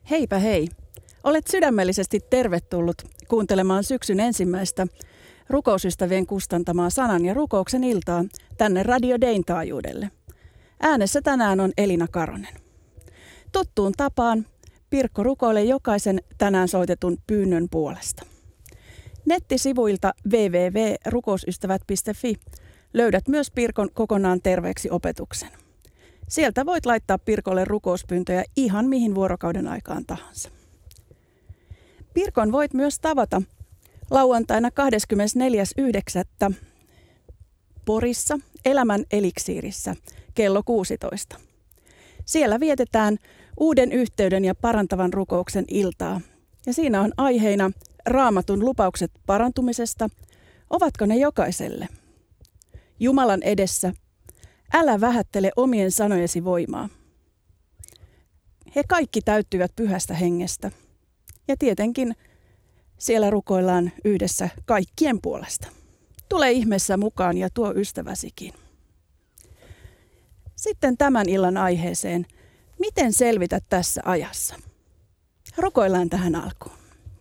Heipä hei! Olet sydämellisesti tervetullut kuuntelemaan syksyn ensimmäistä rukousystävien kustantamaa sanan ja rukouksen iltaa tänne Radio Dayn taajuudelle. Äänessä tänään on Elina Karonen. Tuttuun tapaan Pirkko rukoilee jokaisen tänään soitetun pyynnön puolesta. Nettisivuilta www.rukousystävät.fi löydät myös Pirkon kokonaan terveeksi opetuksen. Sieltä voit laittaa Pirkolle rukouspyyntöjä ihan mihin vuorokauden aikaan tahansa. Pirkon voit myös tavata lauantaina 24.9. Porissa Elämän eliksiirissä kello 16. Siellä vietetään uuden yhteyden ja parantavan rukouksen iltaa. Ja siinä on aiheina Raamatun lupaukset parantumisesta. Ovatko ne jokaiselle? Jumalan edessä. Älä vähättele omien sanojesi voimaa. He kaikki täyttyvät Pyhästä Hengestä. Ja tietenkin siellä rukoillaan yhdessä kaikkien puolesta. Tule ihmeessä mukaan ja tuo ystäväsikin. Sitten tämän illan aiheeseen. Miten selvitä tässä ajassa? Rukoillaan tähän alkuun.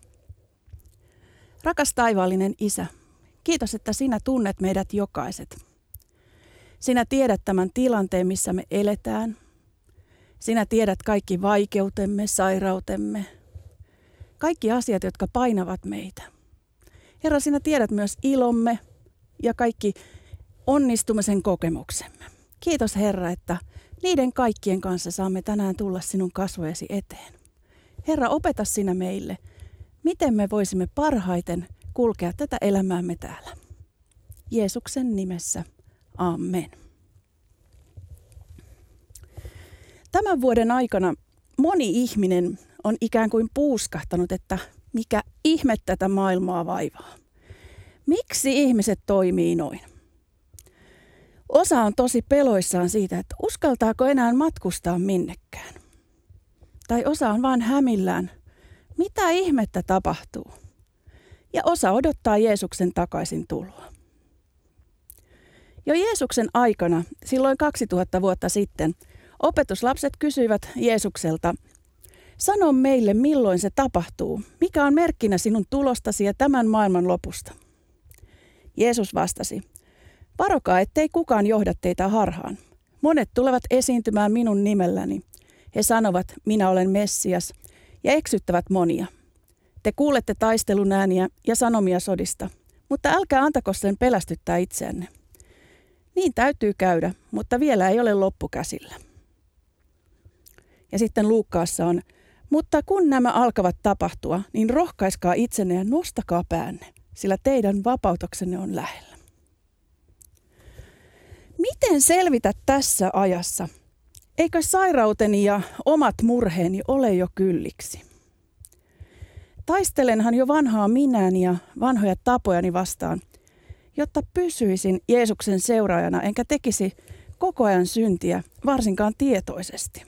Rakas taivaallinen Isä, kiitos, että sinä tunnet meidät jokaiset. Sinä tiedät tämän tilanteen, missä me eletään. Sinä tiedät kaikki vaikeutemme, sairautemme, kaikki asiat, jotka painavat meitä. Herra, sinä tiedät myös ilomme ja kaikki onnistumisen kokemuksemme. Kiitos Herra, että niiden kaikkien kanssa saamme tänään tulla sinun kasvojesi eteen. Herra, opeta sinä meille, miten me voisimme parhaiten kulkea tätä elämäämme täällä. Jeesuksen nimessä. Amen. Tämän vuoden aikana moni ihminen on ikään kuin puuskahtanut, että mikä ihme tätä maailmaa vaivaa. Miksi ihmiset toimii noin? Osa on tosi peloissaan siitä, että uskaltaako enää matkustaa minnekään. Tai osa on vaan hämillään, mitä ihmettä tapahtuu. Ja osa odottaa Jeesuksen takaisin tuloa. Jo Jeesuksen aikana, silloin 2000 vuotta sitten, opetuslapset kysyivät Jeesukselta, sano meille milloin se tapahtuu, mikä on merkkinä sinun tulostasi ja tämän maailman lopusta. Jeesus vastasi, varokaa ettei kukaan johda teitä harhaan. Monet tulevat esiintymään minun nimelläni. He sanovat, minä olen Messias ja eksyttävät monia. Te kuulette taistelun ääniä ja sanomia sodista, mutta älkää antako sen pelästyttää itseänne. Niin täytyy käydä, mutta vielä ei ole loppu käsillä. Ja sitten Luukkaassa on, mutta kun nämä alkavat tapahtua, niin rohkaiskaa itsenne ja nostakaa päänne, sillä teidän vapautuksenne on lähellä. Miten selvitä tässä ajassa? Eikö sairauteni ja omat murheeni ole jo kylliksi? Taistelenhan jo vanhaa minäni ja vanhoja tapojani vastaan, jotta pysyisin Jeesuksen seuraajana enkä tekisi koko ajan syntiä, varsinkaan tietoisesti.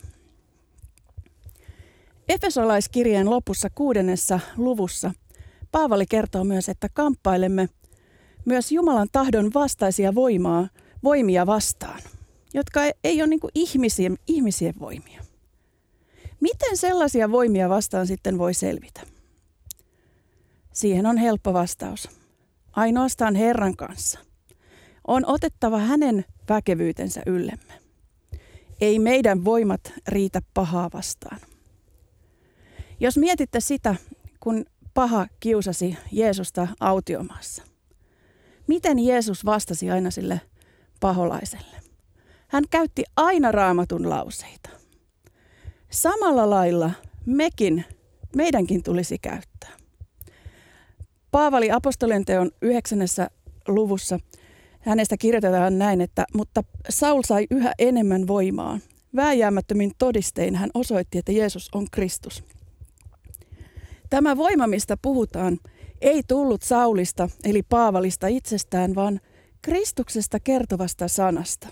Efesolaiskirjeen lopussa 6. luvussa Paavali kertoo myös, että kamppailemme myös Jumalan tahdon vastaisia voimia vastaan, jotka ei ole niin kuin ihmisien voimia. Miten sellaisia voimia vastaan sitten voi selvitä? Siihen on helppo vastaus. Ainoastaan Herran kanssa. On otettava hänen väkevyytensä yllemme. Ei meidän voimat riitä pahaa vastaan. Jos mietitte sitä, kun paha kiusasi Jeesusta autiomaassa. Miten Jeesus vastasi aina sille paholaiselle? Hän käytti aina Raamatun lauseita. Samalla lailla meidänkin tulisi käyttää. Paavali apostolien-teon 9. luvussa hänestä kirjoitetaan näin, että mutta Saul sai yhä enemmän voimaa. Vääjäämättömin todistein hän osoitti, että Jeesus on Kristus. Tämä voima, mistä puhutaan, ei tullut Saulista eli Paavalista itsestään, vaan Kristuksesta kertovasta sanasta.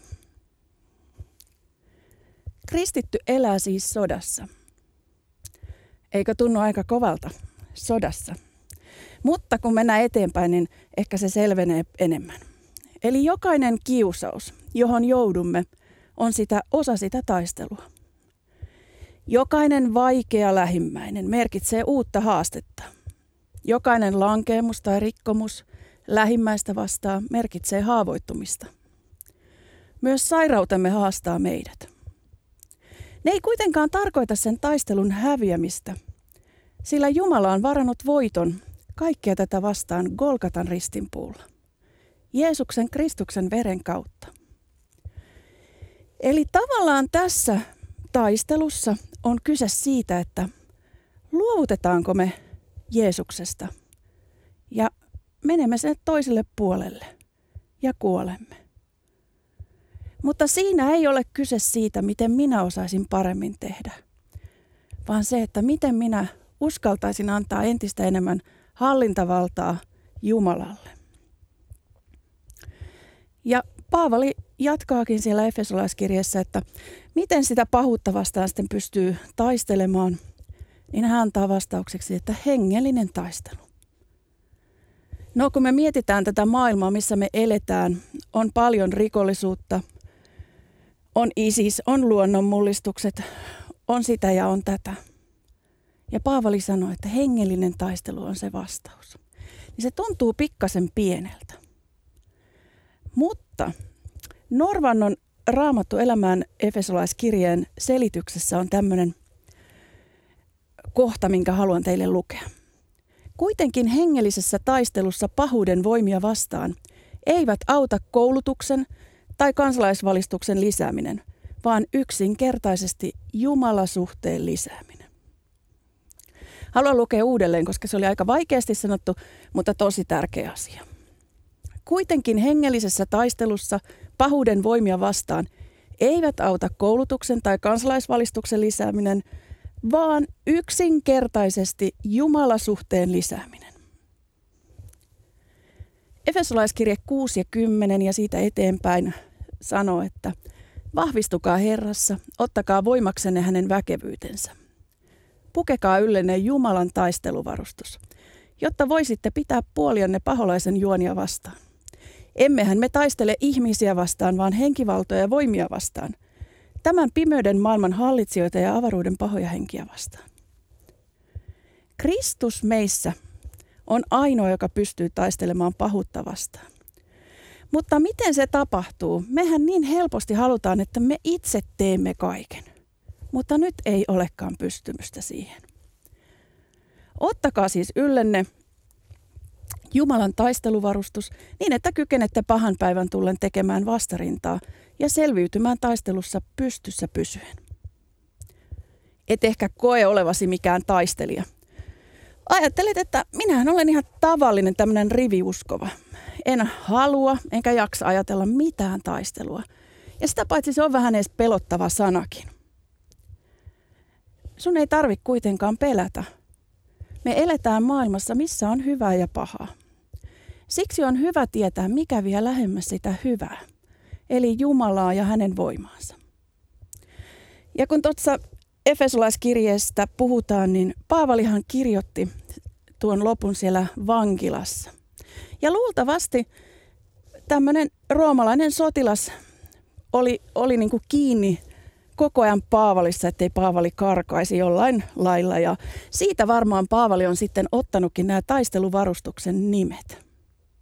Kristitty elää siis sodassa. Eikö tunnu aika kovalta? Sodassa. Mutta kun mennään eteenpäin, niin ehkä se selvenee enemmän. Eli jokainen kiusaus, johon joudumme, on osa sitä taistelua. Jokainen vaikea lähimmäinen merkitsee uutta haastetta. Jokainen lankeemus tai rikkomus lähimmäistä vastaan merkitsee haavoittumista. Myös sairautemme haastaa meidät. Ne ei kuitenkaan tarkoita sen taistelun häviämistä, sillä Jumala on varannut voiton kaikkea tätä vastaan Golgatan ristinpuulla, Jeesuksen Kristuksen veren kautta. Eli tavallaan tässä taistelussa on kyse siitä, että luovutetaanko me Jeesuksesta ja menemme sen toiselle puolelle ja kuolemme. Mutta siinä ei ole kyse siitä, miten minä osaisin paremmin tehdä, vaan se, että miten minä uskaltaisin antaa entistä enemmän hallintavaltaa Jumalalle. Ja Paavali jatkaakin siellä Efesolaiskirjeessä, että miten sitä pahuutta vastaan sitten pystyy taistelemaan, niin hän antaa vastaukseksi, että hengellinen taistelu. No kun me mietitään tätä maailmaa, missä me eletään, on paljon rikollisuutta, on ISIS, on luonnonmullistukset, on sitä ja on tätä. Ja Paavali sanoi, että hengellinen taistelu on se vastaus. Niin se tuntuu pikkasen pieneltä. Mutta Norvannon Raamattu elämään Efesolaiskirjeen selityksessä on tämmöinen kohta, minkä haluan teille lukea. Kuitenkin hengellisessä taistelussa pahuuden voimia vastaan eivät auta koulutuksen tai kansalaisvalistuksen lisääminen, vaan yksinkertaisesti Jumalasuhteen lisääminen. Haluan lukea uudelleen, koska se oli aika vaikeasti sanottu, mutta tosi tärkeä asia. Kuitenkin hengellisessä taistelussa pahuuden voimia vastaan eivät auta koulutuksen tai kansalaisvalistuksen lisääminen, vaan yksinkertaisesti Jumalasuhteen lisääminen. Efesolaiskirje 6 ja 10 ja siitä eteenpäin sanoo, että vahvistukaa Herrassa, ottakaa voimaksenne hänen väkevyytensä. Pukekaa yllenne Jumalan taisteluvarustus, jotta voisitte pitää puolianne paholaisen juonia vastaan. Emmehän me taistele ihmisiä vastaan, vaan henkivaltoja ja voimia vastaan. Tämän pimeyden maailman hallitsijoita ja avaruuden pahoja henkiä vastaan. Kristus meissä on ainoa, joka pystyy taistelemaan pahuutta vastaan. Mutta miten se tapahtuu? Mehän niin helposti halutaan, että me itse teemme kaiken. Mutta nyt ei olekaan pystymystä siihen. Ottakaa siis yllenne Jumalan taisteluvarustus niin, että kykenette pahan päivän tullen tekemään vastarintaa ja selviytymään taistelussa pystyssä pysyen. Et ehkä koe olevasi mikään taistelija. Ajattelet, että minähän olen ihan tavallinen tämmöinen riviuskova. En halua enkä jaksa ajatella mitään taistelua. Ja sitä paitsi se on vähän edes pelottava sanakin. Sun ei tarvitse kuitenkaan pelätä. Me eletään maailmassa, missä on hyvää ja pahaa. Siksi on hyvä tietää, mikä vie lähemmäs sitä hyvää, eli Jumalaa ja hänen voimaansa. Ja kun tuossa Efesolaiskirjeestä puhutaan, niin Paavalihan kirjoitti tuon lopun siellä vankilassa. Ja luultavasti tämmöinen roomalainen sotilas oli niin kuin kiinni koko ajan Paavalissa, ettei Paavali karkaisi jollain lailla. Ja siitä varmaan Paavali on sitten ottanutkin nämä taisteluvarustuksen nimet.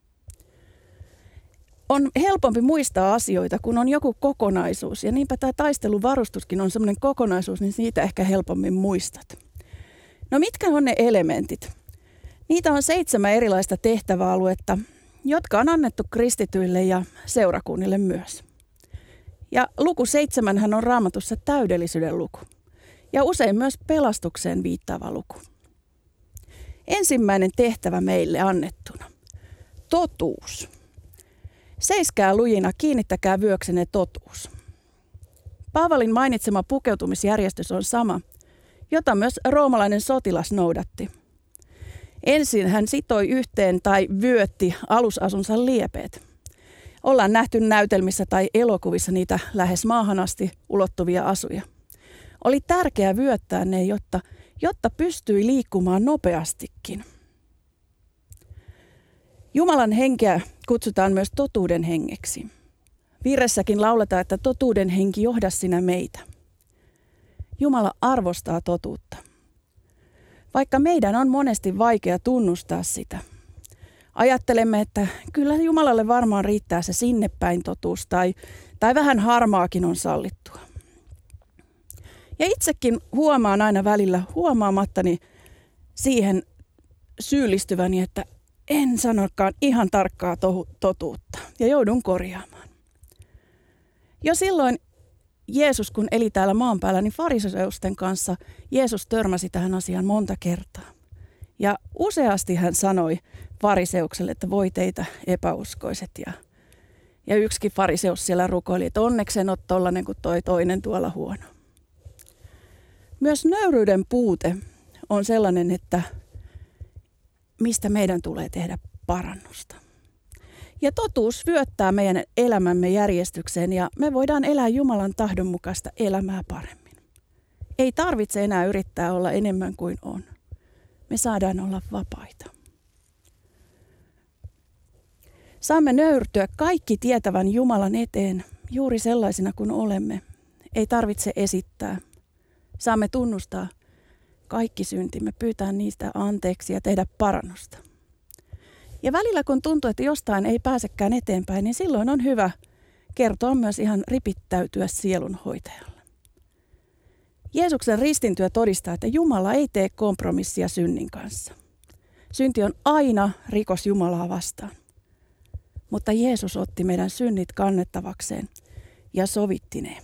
On helpompi muistaa asioita, kun on joku kokonaisuus. Ja niinpä tämä taisteluvarustuskin on semmoinen kokonaisuus, niin siitä ehkä helpommin muistat. No mitkä on ne elementit? Niitä on 7 erilaista tehtäväaluetta, jotka on annettu kristityille ja seurakunnille myös. Ja luku 7 on Raamatussa täydellisyyden luku ja usein myös pelastukseen viittaava luku. Ensimmäinen tehtävä meille annettuna. Totuus. Seiskää lujina, kiinnittäkää vyöksenne totuus. Paavalin mainitsema pukeutumisjärjestys on sama, jota myös roomalainen sotilas noudatti. Ensin hän sitoi yhteen tai vyötti alusasunsa liepeet. Ollaan nähty näytelmissä tai elokuvissa niitä lähes maahan asti ulottuvia asuja. Oli tärkeää vyöttää ne, jotta pystyi liikkumaan nopeastikin. Jumalan henkeä kutsutaan myös totuuden hengeksi. Virressäkin lauletaan, että totuuden henki johda sinä meitä. Jumala arvostaa totuutta. Vaikka meidän on monesti vaikea tunnustaa sitä. Ajattelemme, että kyllä Jumalalle varmaan riittää se sinne päin totuus tai vähän harmaakin on sallittua. Ja itsekin huomaan aina välillä huomaamattani siihen syyllistyväni, että en sanokaan ihan tarkkaa totuutta ja joudun korjaamaan. Jo silloin Jeesus, kun eli täällä maan päällä, niin fariseusten kanssa Jeesus törmäsi tähän asiaan monta kertaa. Ja useasti hän sanoi fariseukselle, että voi teitä epäuskoiset. Ja yksikin fariseus siellä rukoili, että onneksi en ole tollainen kuin toi toinen tuolla huono. Myös nöyryyden puute on sellainen, että mistä meidän tulee tehdä parannusta. Ja totuus vyöttää meidän elämämme järjestykseen ja me voidaan elää Jumalan tahdon mukaista elämää paremmin. Ei tarvitse enää yrittää olla enemmän kuin on. Me saadaan olla vapaita. Saamme nöyrtyä kaikki tietävän Jumalan eteen juuri sellaisina kuin olemme. Ei tarvitse esittää. Saamme tunnustaa kaikki syntimme, pyytää niistä anteeksi ja tehdä parannusta. Ja välillä kun tuntuu, että jostain ei pääsekään eteenpäin, niin silloin on hyvä kertoa myös ihan ripittäytyä sielunhoitajalle. Jeesuksen ristintyö todistaa, että Jumala ei tee kompromissia synnin kanssa. Synti on aina rikos Jumalaa vastaan. Mutta Jeesus otti meidän synnit kannettavakseen ja sovitti ne.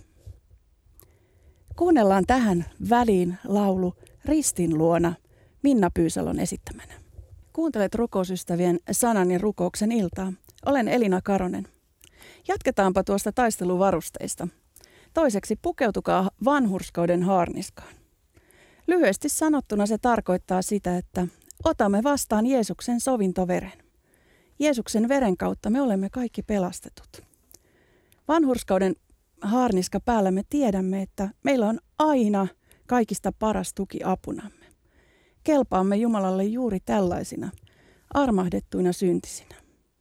Kuunnellaan tähän väliin laulu Ristin luona Minna Pyysalon esittämänä. Kuuntelet rukousystävien sanan ja rukouksen iltaa. Olen Elina Karonen. Jatketaanpa tuosta taisteluvarusteista. Toiseksi pukeutukaa vanhurskauden haarniskaan. Lyhyesti sanottuna se tarkoittaa sitä, että otamme vastaan Jeesuksen sovintoveren. Jeesuksen veren kautta me olemme kaikki pelastetut. Vanhurskauden haarniska päällä me tiedämme, että meillä on aina kaikista paras tuki apunamme. Kelpaamme Jumalalle juuri tällaisina, armahdettuina syntisinä.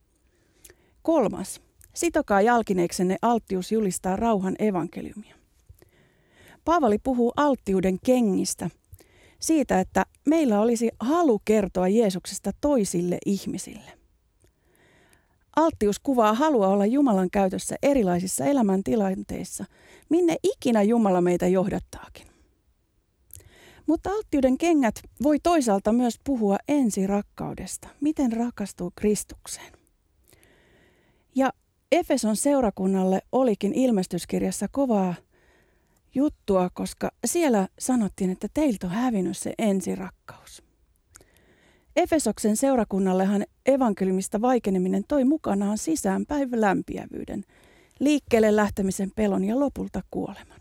3. Sitokaa jalkineiksenne alttius julistaa rauhan evankeliumia. Paavali puhuu alttiuden kengistä, siitä, että meillä olisi halu kertoa Jeesuksesta toisille ihmisille. Alttius kuvaa halua olla Jumalan käytössä erilaisissa elämäntilanteissa, minne ikinä Jumala meitä johdattaakin. Mutta alttiuden kengät voi toisaalta myös puhua ensirakkaudesta, miten rakastuu Kristukseen. Ja Efeson seurakunnalle olikin ilmestyskirjassa kovaa juttua, koska siellä sanottiin, että teiltä on hävinnyt se ensirakkaus. Efesoksen seurakunnallehan evankeliumista vaikeneminen toi mukanaan sisäänpäin lämpiävyyden, liikkeelle lähtemisen pelon ja lopulta kuoleman.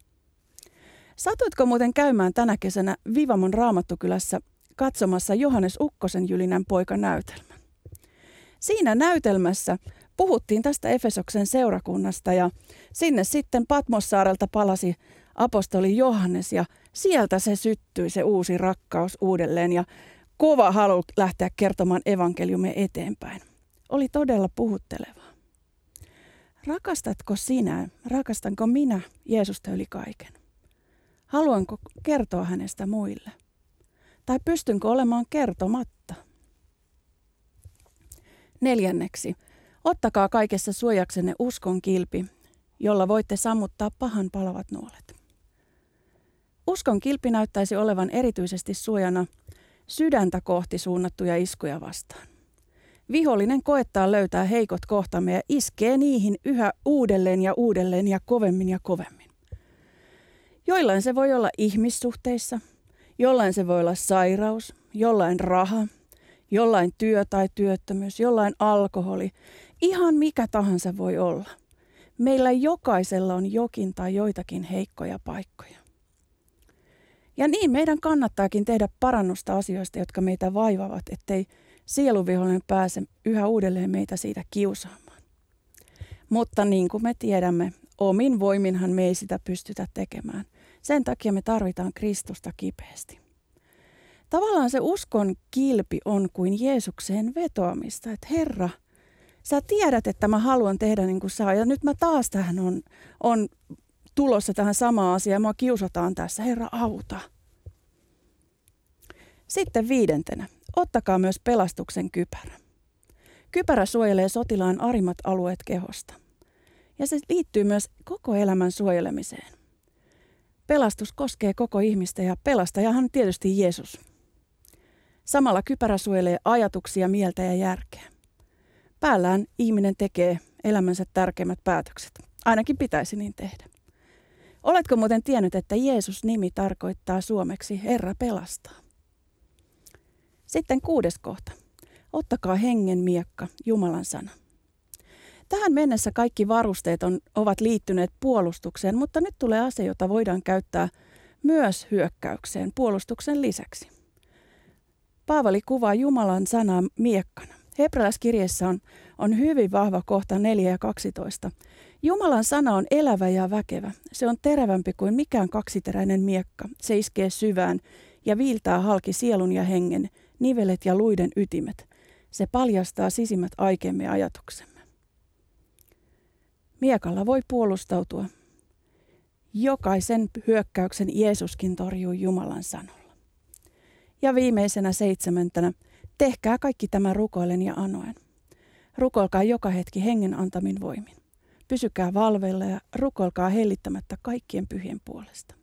Satuitko muuten käymään tänä kesänä Vivamon Raamattukylässä katsomassa Johannes Ukkosen Jylinän poika-näytelmän? Siinä näytelmässä puhuttiin tästä Efesoksen seurakunnasta ja sinne sitten Patmossaarelta palasi apostoli Johannes ja sieltä se syttyi se uusi rakkaus uudelleen ja kova halu lähteä kertomaan evankeliumia eteenpäin. Oli todella puhuttelevaa. Rakastatko sinä, rakastanko minä Jeesusta yli kaiken? Haluanko kertoa hänestä muille? Tai pystynkö olemaan kertomatta? 4. Ottakaa kaikessa suojaksenne uskon kilpi, jolla voitte sammuttaa pahan palavat nuolet. Uskon kilpi näyttäisi olevan erityisesti suojana sydäntä kohti suunnattuja iskuja vastaan. Vihollinen koettaa löytää heikot kohtamme ja iskee niihin yhä uudelleen ja kovemmin ja kovemmin. Joillain se voi olla ihmissuhteissa, jollain se voi olla sairaus, jollain raha, jollain työ tai työttömyys, jollain alkoholi, ihan mikä tahansa voi olla. Meillä jokaisella on jokin tai joitakin heikkoja paikkoja. Ja niin meidän kannattaakin tehdä parannusta asioista, jotka meitä vaivavat, ettei sieluvihollinen pääse yhä uudelleen meitä siitä kiusaamaan. Mutta niin kuin me tiedämme, omin voiminhan me ei sitä pystytä tekemään. Sen takia me tarvitaan Kristusta kipeästi. Tavallaan se uskon kilpi on kuin Jeesukseen vetoamista, että Herra, sä tiedät, että mä haluan tehdä niin kuin saa ja nyt mä taas tähän on tulossa tähän samaan asiaan. Mua kiusataan tässä. Herra, auta. Sitten 5. Ottakaa myös pelastuksen kypärä. Kypärä suojelee sotilaan arimmat alueet kehosta. Ja se liittyy myös koko elämän suojelemiseen. Pelastus koskee koko ihmistä ja pelastajahan tietysti Jeesus. Samalla kypärä suojelee ajatuksia, mieltä ja järkeä. Päällään ihminen tekee elämänsä tärkeimmät päätökset. Ainakin pitäisi niin tehdä. Oletko muuten tiennyt, että Jeesus-nimi tarkoittaa suomeksi Herra pelastaa? Sitten 6. kohta. Ottakaa hengen miekka, Jumalan sana. Tähän mennessä kaikki varusteet ovat liittyneet puolustukseen, mutta nyt tulee ase, jota voidaan käyttää myös hyökkäykseen puolustuksen lisäksi. Paavali kuvaa Jumalan sanaa miekkana. Hebrealaiskirjeessä on hyvin vahva kohta 4 ja 12. Jumalan sana on elävä ja väkevä. Se on terävämpi kuin mikään kaksiteräinen miekka. Se iskee syvään ja viiltää halki sielun ja hengen, nivelet ja luiden ytimet. Se paljastaa sisimmät aikeemme ja ajatuksemme. Miekalla voi puolustautua. Jokaisen hyökkäyksen Jeesuskin torjuu Jumalan sanolla. Ja viimeisenä 7. Tehkää kaikki tämä rukoillen ja anoen. Rukoilkaa joka hetki hengen antamin voimin. Pysykää valveilla ja rukoilkaa hellittämättä kaikkien pyhien puolesta.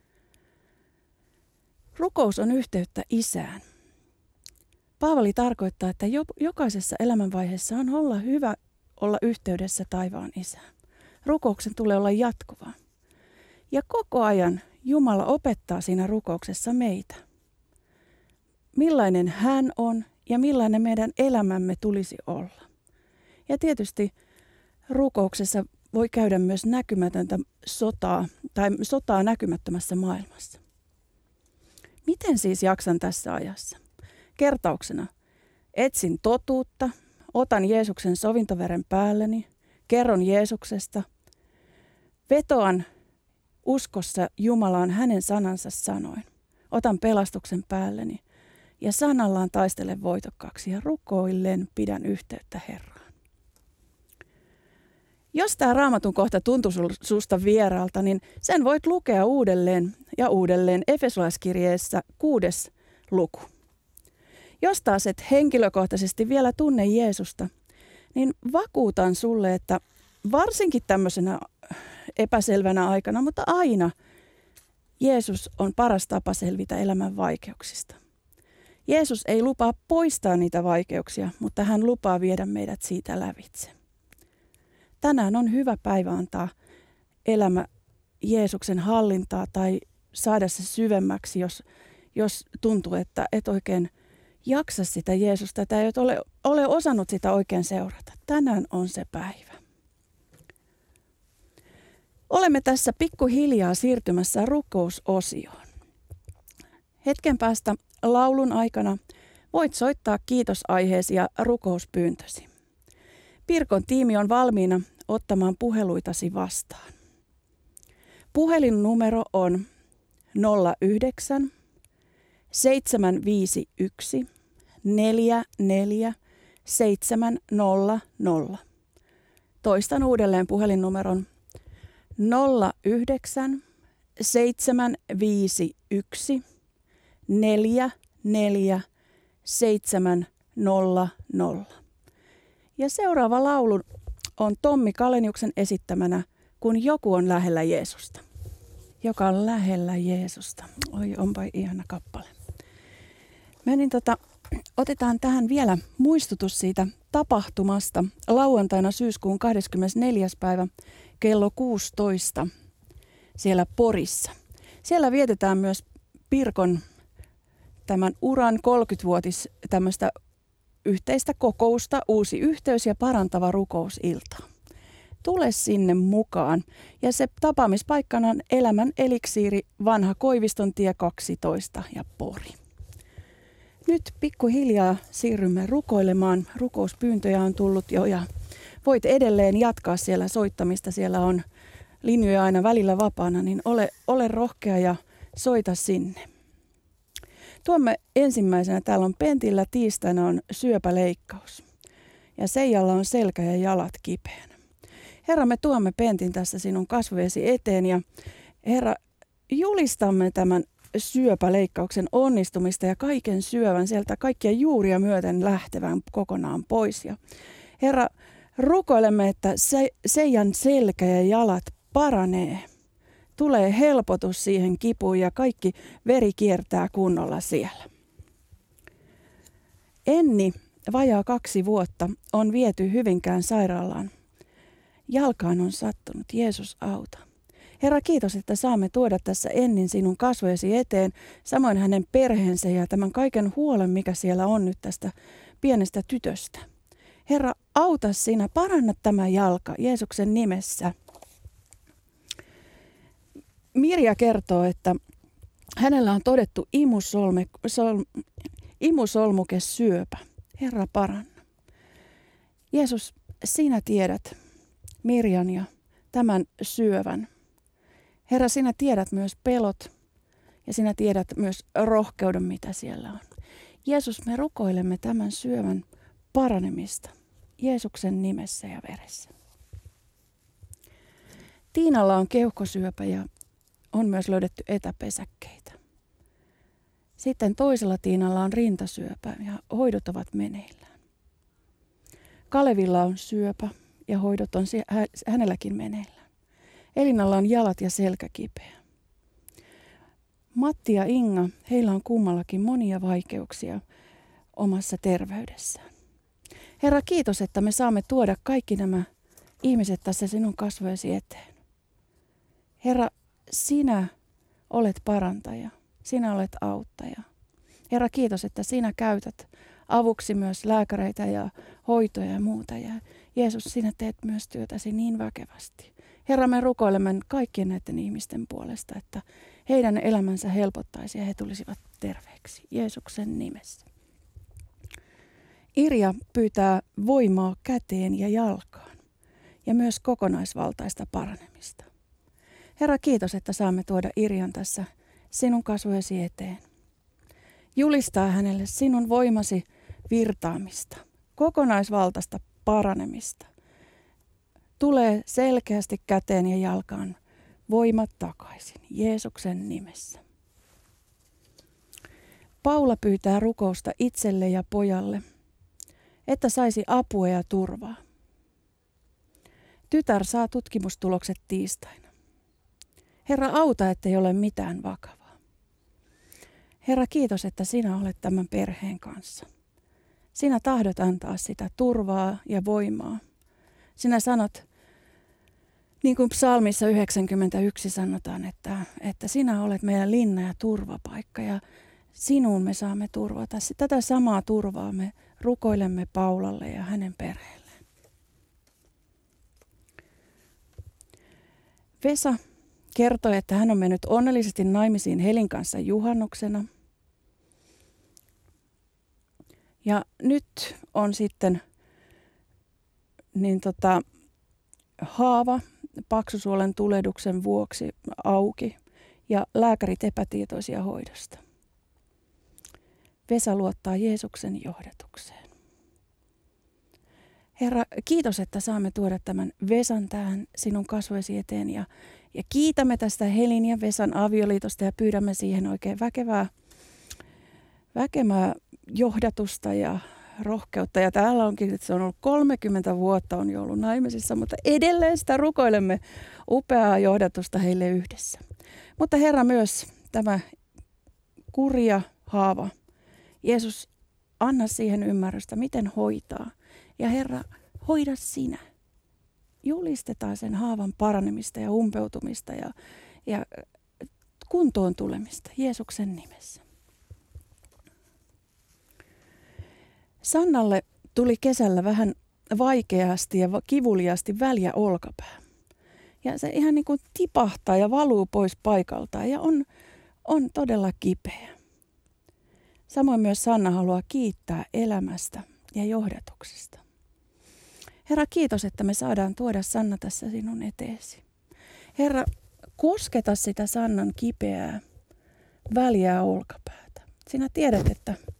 Rukous on yhteyttä Isään. Paavali tarkoittaa, että jokaisessa elämänvaiheessa on hyvä olla yhteydessä taivaan Isään. Rukouksen tulee olla jatkuvaa. Ja koko ajan Jumala opettaa siinä rukouksessa meitä. Millainen hän on ja millainen meidän elämämme tulisi olla. Ja tietysti rukouksessa voi käydä myös näkymätöntä sotaa tai sotaa näkymättömässä maailmassa. Miten siis jaksan tässä ajassa? Kertauksena. Etsin totuutta, otan Jeesuksen sovintoveren päälleni, kerron Jeesuksesta, vetoan uskossa Jumalaan hänen sanansa sanoin. Otan pelastuksen päälleni ja sanallaan taistelen voitokkaaksi ja rukoillen pidän yhteyttä Herraan. Jos tämä Raamatun kohta tuntuu susta vieraalta, niin sen voit lukea uudelleen ja uudelleen Efesolaiskirjeessä 6. luku. Jos taas et henkilökohtaisesti vielä tunne Jeesusta, niin vakuutan sulle, että varsinkin tämmöisenä epäselvänä aikana, mutta aina Jeesus on paras tapa selvitä elämän vaikeuksista. Jeesus ei lupaa poistaa niitä vaikeuksia, mutta hän lupaa viedä meidät siitä lävitse. Tänään on hyvä päivä antaa elämä Jeesuksen hallintaa tai saada se syvemmäksi, jos tuntuu, että et oikein jaksa sitä Jeesusta tai et ole osannut sitä oikein seurata. Tänään on se päivä. Olemme tässä pikkuhiljaa siirtymässä rukousosioon. Hetken päästä laulun aikana voit soittaa kiitosaiheesi ja rukouspyyntösi. Pirkon tiimi on valmiina ottamaan puheluitasi vastaan. Puhelinnumero on 09 751 44 700. Toistan uudelleen puhelinnumeron 09 751 44 700. Ja seuraava laulu on Tommi Kaleniuksen esittämänä Kun joku on lähellä Jeesusta. Joka on lähellä Jeesusta. Oi, onpa ihana kappale. Otetaan tähän vielä muistutus siitä tapahtumasta lauantaina syyskuun 24. päivä kello 16 siellä Porissa. Siellä vietetään myös Pirkon tämän uran 30-vuotis tämmöistä yhteistä kokousta, uusi yhteys ja parantava rukousilta. Tule sinne mukaan. Ja se tapaamispaikkana on Elämän eliksiiri, Vanha Koiviston tie 12 ja Pori. Nyt pikkuhiljaa siirrymme rukoilemaan. Rukouspyyntöjä on tullut jo ja voit edelleen jatkaa siellä soittamista. Siellä on linjoja aina välillä vapaana, niin ole rohkea ja soita sinne. Tuomme ensimmäisenä, täällä on Pentillä tiistaina on syöpäleikkaus ja Seijalla on selkä ja jalat kipeänä. Herra, me tuomme Pentin tässä sinun kasvojesi eteen ja Herra, julistamme tämän syöpäleikkauksen onnistumista ja kaiken syövän sieltä kaikkia juuria myöten lähtevän kokonaan pois. Ja Herra, rukoilemme, että Seijan selkä ja jalat paranee. Tulee helpotus siihen kipuun ja kaikki veri kiertää kunnolla siellä. Enni, vajaa 2 vuotta, on viety Hyvinkään sairaalaan. Jalkaan on sattunut. Jeesus auta. Herra, kiitos, että saamme tuoda tässä Ennin sinun kasvojesi eteen, samoin hänen perheensä ja tämän kaiken huolen, mikä siellä on nyt tästä pienestä tytöstä. Herra, auta sinä, paranna tämä jalka Jeesuksen nimessä. Mirja kertoo, että hänellä on todettu imusolmukesyöpä. Herra, paranna. Jeesus, sinä tiedät Mirjan ja tämän syövän. Herra, sinä tiedät myös pelot ja sinä tiedät myös rohkeuden, mitä siellä on. Jeesus, me rukoilemme tämän syövän paranemista Jeesuksen nimessä ja veressä. Tiinalla on keuhkosyöpä ja on myös löydetty etäpesäkkeitä. Sitten toisella Tiinalla on rintasyöpä ja hoidot ovat meneillään. Kalevilla on syöpä ja hoidot on hänelläkin meneillään. Elinalla on jalat ja selkä kipeä. Matti ja Inga, heillä on kummallakin monia vaikeuksia omassa terveydessään. Herra, kiitos, että me saamme tuoda kaikki nämä ihmiset tässä sinun kasvojesi eteen. Herra, sinä olet parantaja, sinä olet auttaja. Herra, kiitos, että sinä käytät avuksi myös lääkäreitä ja hoitoja ja muuta. Ja Jeesus, sinä teet myös työtäsi niin väkevästi. Herra, me rukoilemme kaikkien näiden ihmisten puolesta, että heidän elämänsä helpottaisi ja he tulisivat terveeksi Jeesuksen nimessä. Irja pyytää voimaa käteen ja jalkaan ja myös kokonaisvaltaista paranemista. Herra, kiitos, että saamme tuoda Irjan tässä sinun kasvojesi eteen. Julistaa hänelle sinun voimasi virtaamista, kokonaisvaltaista paranemista. Tulee selkeästi käteen ja jalkaan voimat takaisin Jeesuksen nimessä. Paula pyytää rukousta itselle ja pojalle, että saisi apua ja turvaa. Tytär saa tutkimustulokset tiistaina. Herra, auta, ettei ole mitään vakavaa. Herra, kiitos, että sinä olet tämän perheen kanssa. Sinä tahdot antaa sitä turvaa ja voimaa. Sinä sanot, niin kuin psalmissa 91 sanotaan, että sinä olet meidän linna ja turvapaikka ja sinuun me saamme turvata. Tätä samaa turvaa me rukoilemme Paulalle ja hänen perheelleen. Vesa kertoi, että hän on mennyt onnellisesti naimisiin Helin kanssa juhannuksena. Ja nyt on sitten haava paksusuolen tulehduksen vuoksi auki ja lääkärit epätietoisia hoidosta. Vesa luottaa Jeesuksen johdatukseen. Herra, kiitos, että saamme tuoda tämän Vesan tähän sinun kasvojesi eteen ja kiitämme tästä Helin ja Vesan avioliitosta ja pyydämme siihen oikein väkevää johdatusta ja rohkeutta. Ja täällä onkin, että se on ollut 30 vuotta on jo ollut naimisissa, mutta edelleen sitä rukoilemme upeaa johdatusta heille yhdessä. Mutta Herra, myös tämä kurja haava. Jeesus, anna siihen ymmärrystä, miten hoitaa. Ja Herra, hoida sinä. Julistetaan sen haavan paranemista ja umpeutumista ja kuntoon tulemista Jeesuksen nimessä. Sannalle tuli kesällä vähän vaikeasti ja kivuliaasti väliä olkapää. Ja se ihan niin kuin tipahtaa ja valuu pois paikaltaan ja on todella kipeä. Samoin myös Sanna haluaa kiittää elämästä ja johdatuksesta. Herra, kiitos, että me saadaan tuoda Sanna tässä sinun eteesi. Herra, kosketa sitä Sannan kipeää, väliää olkapäätä. Sinä tiedät,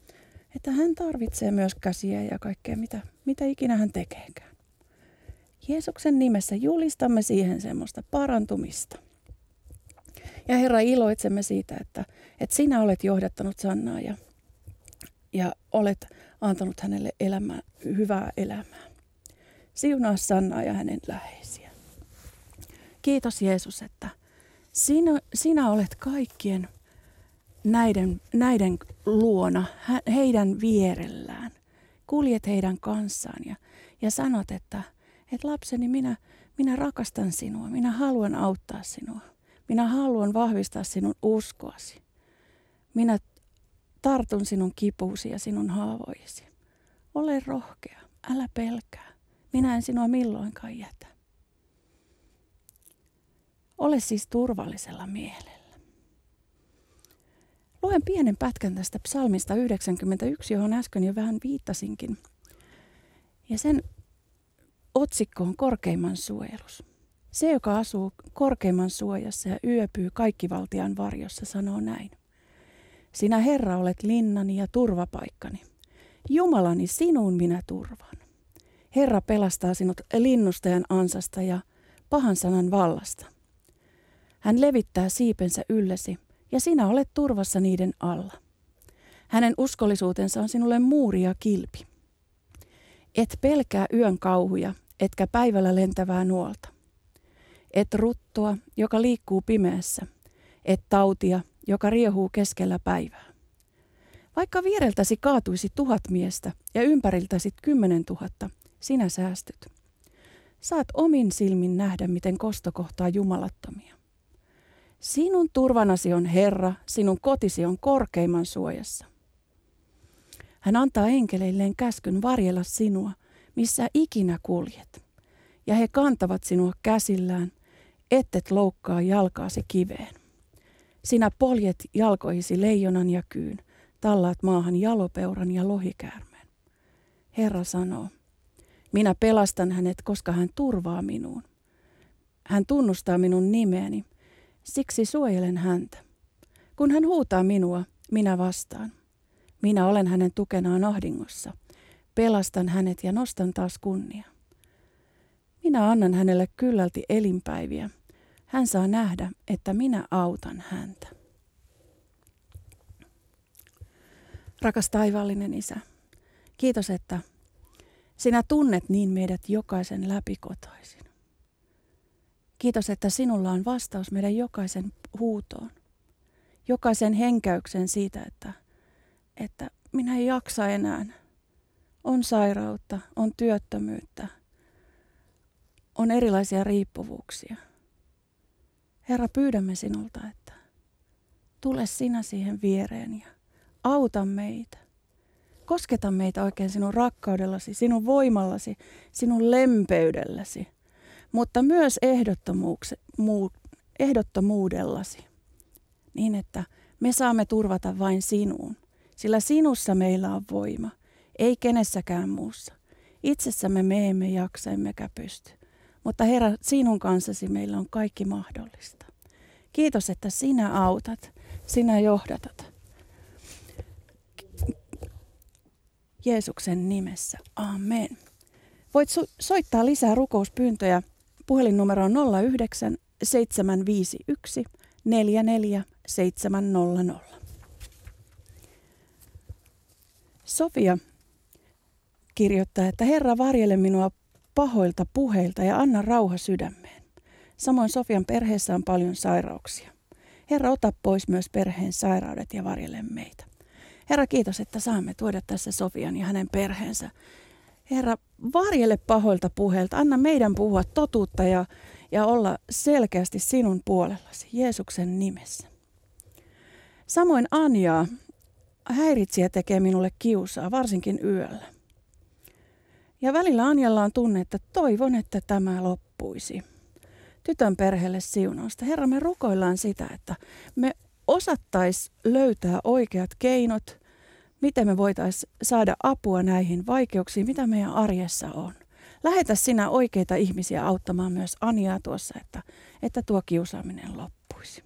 että hän tarvitsee myös käsiä ja kaikkea, mitä ikinä hän tekeekään. Jeesuksen nimessä julistamme siihen semmoista parantumista. Ja Herra, iloitsemme siitä, että sinä olet johdattanut Sannaa ja olet antanut hänelle hyvää elämää. Siunaa Sannaa ja hänen läheisiä. Kiitos Jeesus, että sinä olet kaikkien näiden luona, heidän vierellään. Kuljet heidän kanssaan ja sanot, että lapseni, minä rakastan sinua, minä haluan auttaa sinua. Minä haluan vahvistaa sinun uskoasi. Minä tartun sinun kipuusi ja sinun haavoisi. Ole rohkea, älä pelkää. Minä en sinua milloinkaan jätä. Ole siis turvallisella mielellä. Luen pienen pätkän tästä psalmista 91, johon äsken jo vähän viittasinkin. Ja sen otsikko on korkeimman suojelus. Se, joka asuu korkeimman suojassa ja yöpyy kaikkivaltiaan varjossa, sanoo näin. Sinä, Herra, olet linnani ja turvapaikkani. Jumalani, sinuun minä turvaan. Herra pelastaa sinut linnustajan ansasta ja pahan sanan vallasta. Hän levittää siipensä yllesi ja sinä olet turvassa niiden alla. Hänen uskollisuutensa on sinulle muuri ja kilpi. Et pelkää yön kauhuja, etkä päivällä lentävää nuolta. Et ruttoa, joka liikkuu pimeässä, et tautia, joka riehuu keskellä päivää. Vaikka viereltäsi kaatuisi 1000 miestä ja ympäriltäsi 10 000, sinä säästyt. Saat omin silmin nähdä, miten kosto kohtaa jumalattomia. Sinun turvanasi on Herra, sinun kotisi on korkeimman suojassa. Hän antaa enkeleilleen käskyn varjella sinua, missä ikinä kuljet. Ja he kantavat sinua käsillään, ettet loukkaa jalkaasi kiveen. Sinä poljet jalkoihisi leijonan ja kyyn, tallaat maahan jalopeuran ja lohikäärmeen. Herra sanoo, minä pelastan hänet, koska hän turvaa minuun. Hän tunnustaa minun nimeäni, siksi suojelen häntä. Kun hän huutaa minua, minä vastaan. Minä olen hänen tukenaan ahdingossa. Pelastan hänet ja nostan taas kunnia. Minä annan hänelle kyllälti elinpäiviä. Hän saa nähdä, että minä autan häntä. Rakas taivaallinen Isä, kiitos, että sinä tunnet niin meidät jokaisen läpikotaisin. Kiitos, että sinulla on vastaus meidän jokaisen huutoon. Jokaisen henkäyksen siitä, että minä en jaksa enää. On sairautta, on työttömyyttä, on erilaisia riippuvuuksia. Herra, pyydämme sinulta, että tule sinä siihen viereen ja auta meitä. Kosketa meitä oikein sinun rakkaudellasi, sinun voimallasi, sinun lempeydelläsi, mutta myös ehdottomuudellasi, niin että me saamme turvata vain sinuun, sillä sinussa meillä on voima, ei kenessäkään muussa. Itsessämme me emme jaksa emmekä pysty, mutta Herra, sinun kanssasi meillä on kaikki mahdollista. Kiitos, että sinä autat, sinä johdatat. Jeesuksen nimessä. Amen. Voit soittaa lisää rukouspyyntöjä puhelinnumeroon 09 751 44700. Sofia kirjoittaa, että Herra, varjele minua pahoilta puheilta ja anna rauha sydämeen. Samoin Sofian perheessä on paljon sairauksia. Herra, ota pois myös perheen sairaudet ja varjele meitä. Herra, kiitos, että saamme tuoda tässä Sofian ja hänen perheensä. Herra, varjele pahoilta puheilta. Anna meidän puhua totuutta ja olla selkeästi sinun puolellasi, Jeesuksen nimessä. Samoin Anjaa, häiritsijä tekee minulle kiusaa, varsinkin yöllä. Ja välillä Anjalla on tunne, että toivon, että tämä loppuisi. Tytön perheelle siunausta. Herra, me rukoillaan sitä, että me osattaisiin löytää oikeat keinot, miten me voitaisiin saada apua näihin vaikeuksiin, mitä meidän arjessa on. Lähetä sinä oikeita ihmisiä auttamaan myös Anjaa tuossa, että tuo kiusaaminen loppuisi.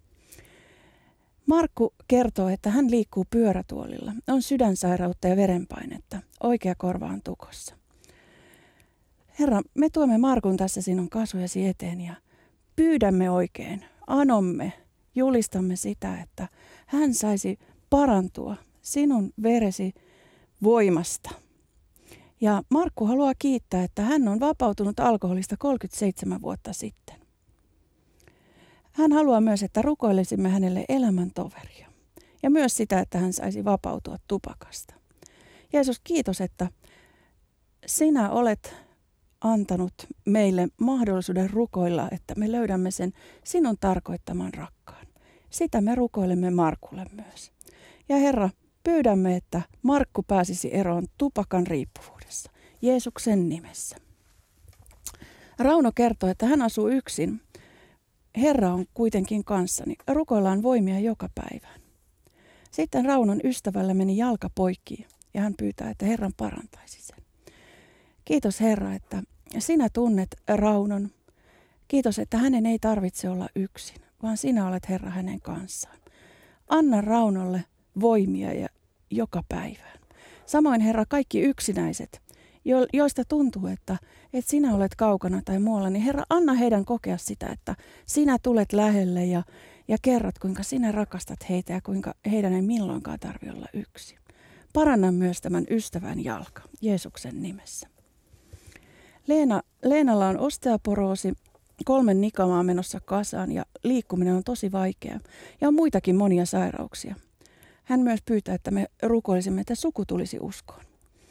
Markku kertoo, että hän liikkuu pyörätuolilla, on sydänsairautta ja verenpainetta, oikea korva on tukossa. Herra, me tuomme Markun tässä sinun kasvojesi eteen ja pyydämme oikein, anomme, julistamme sitä, että hän saisi parantua sinun veresi voimasta. Ja Markku haluaa kiittää, että hän on vapautunut alkoholista 37 vuotta sitten. Hän haluaa myös, että rukoilisimme hänelle elämäntoveria ja myös sitä, että hän saisi vapautua tupakasta. Jeesus, kiitos, että sinä olet antanut meille mahdollisuuden rukoilla, että me löydämme sen sinun tarkoittaman rakkaan. Sitä me rukoilemme Markulle myös. Ja Herra, pyydämme, että Markku pääsisi eroon tupakan riippuvuudessa. Jeesuksen nimessä. Rauno kertoo, että hän asuu yksin. Herra on kuitenkin kanssani. Rukoillaan voimia joka päivään. Sitten Raunon ystävällä meni jalka poikki ja hän pyytää, että Herran parantaisi sen. Kiitos Herra, että sinä tunnet Raunon. Kiitos, että hänen ei tarvitse olla yksin, vaan sinä olet Herra hänen kanssaan. Anna Raunolle voimia ja joka päivään. Samoin Herra, kaikki yksinäiset, joista tuntuu, että sinä olet kaukana tai muualla, niin Herra, anna heidän kokea sitä, että sinä tulet lähelle ja kerrot, kuinka sinä rakastat heitä ja kuinka heidän ei milloinkaan tarvitse olla yksin. Paranna myös tämän ystävän jalka, Jeesuksen nimessä. Leenalla on osteoporoosi, 3 nikamaa menossa kasaan ja liikkuminen on tosi vaikea ja on muitakin monia sairauksia. Hän myös pyytää, että me rukoilisimme, että suku tulisi uskoon.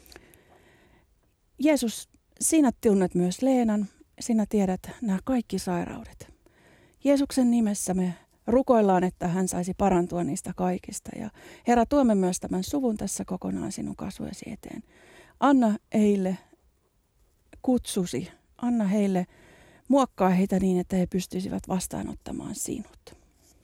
Jeesus, sinä tunnet myös Leenan, sinä tiedät nämä kaikki sairaudet. Jeesuksen nimessä me rukoillaan, että hän saisi parantua niistä kaikista. Ja Herra, tuomme myös tämän suvun tässä kokonaan sinun kasvojesi eteen. Anna heille kutsusi, anna heille muokkaa heitä niin, että he pystyisivät vastaanottamaan sinut.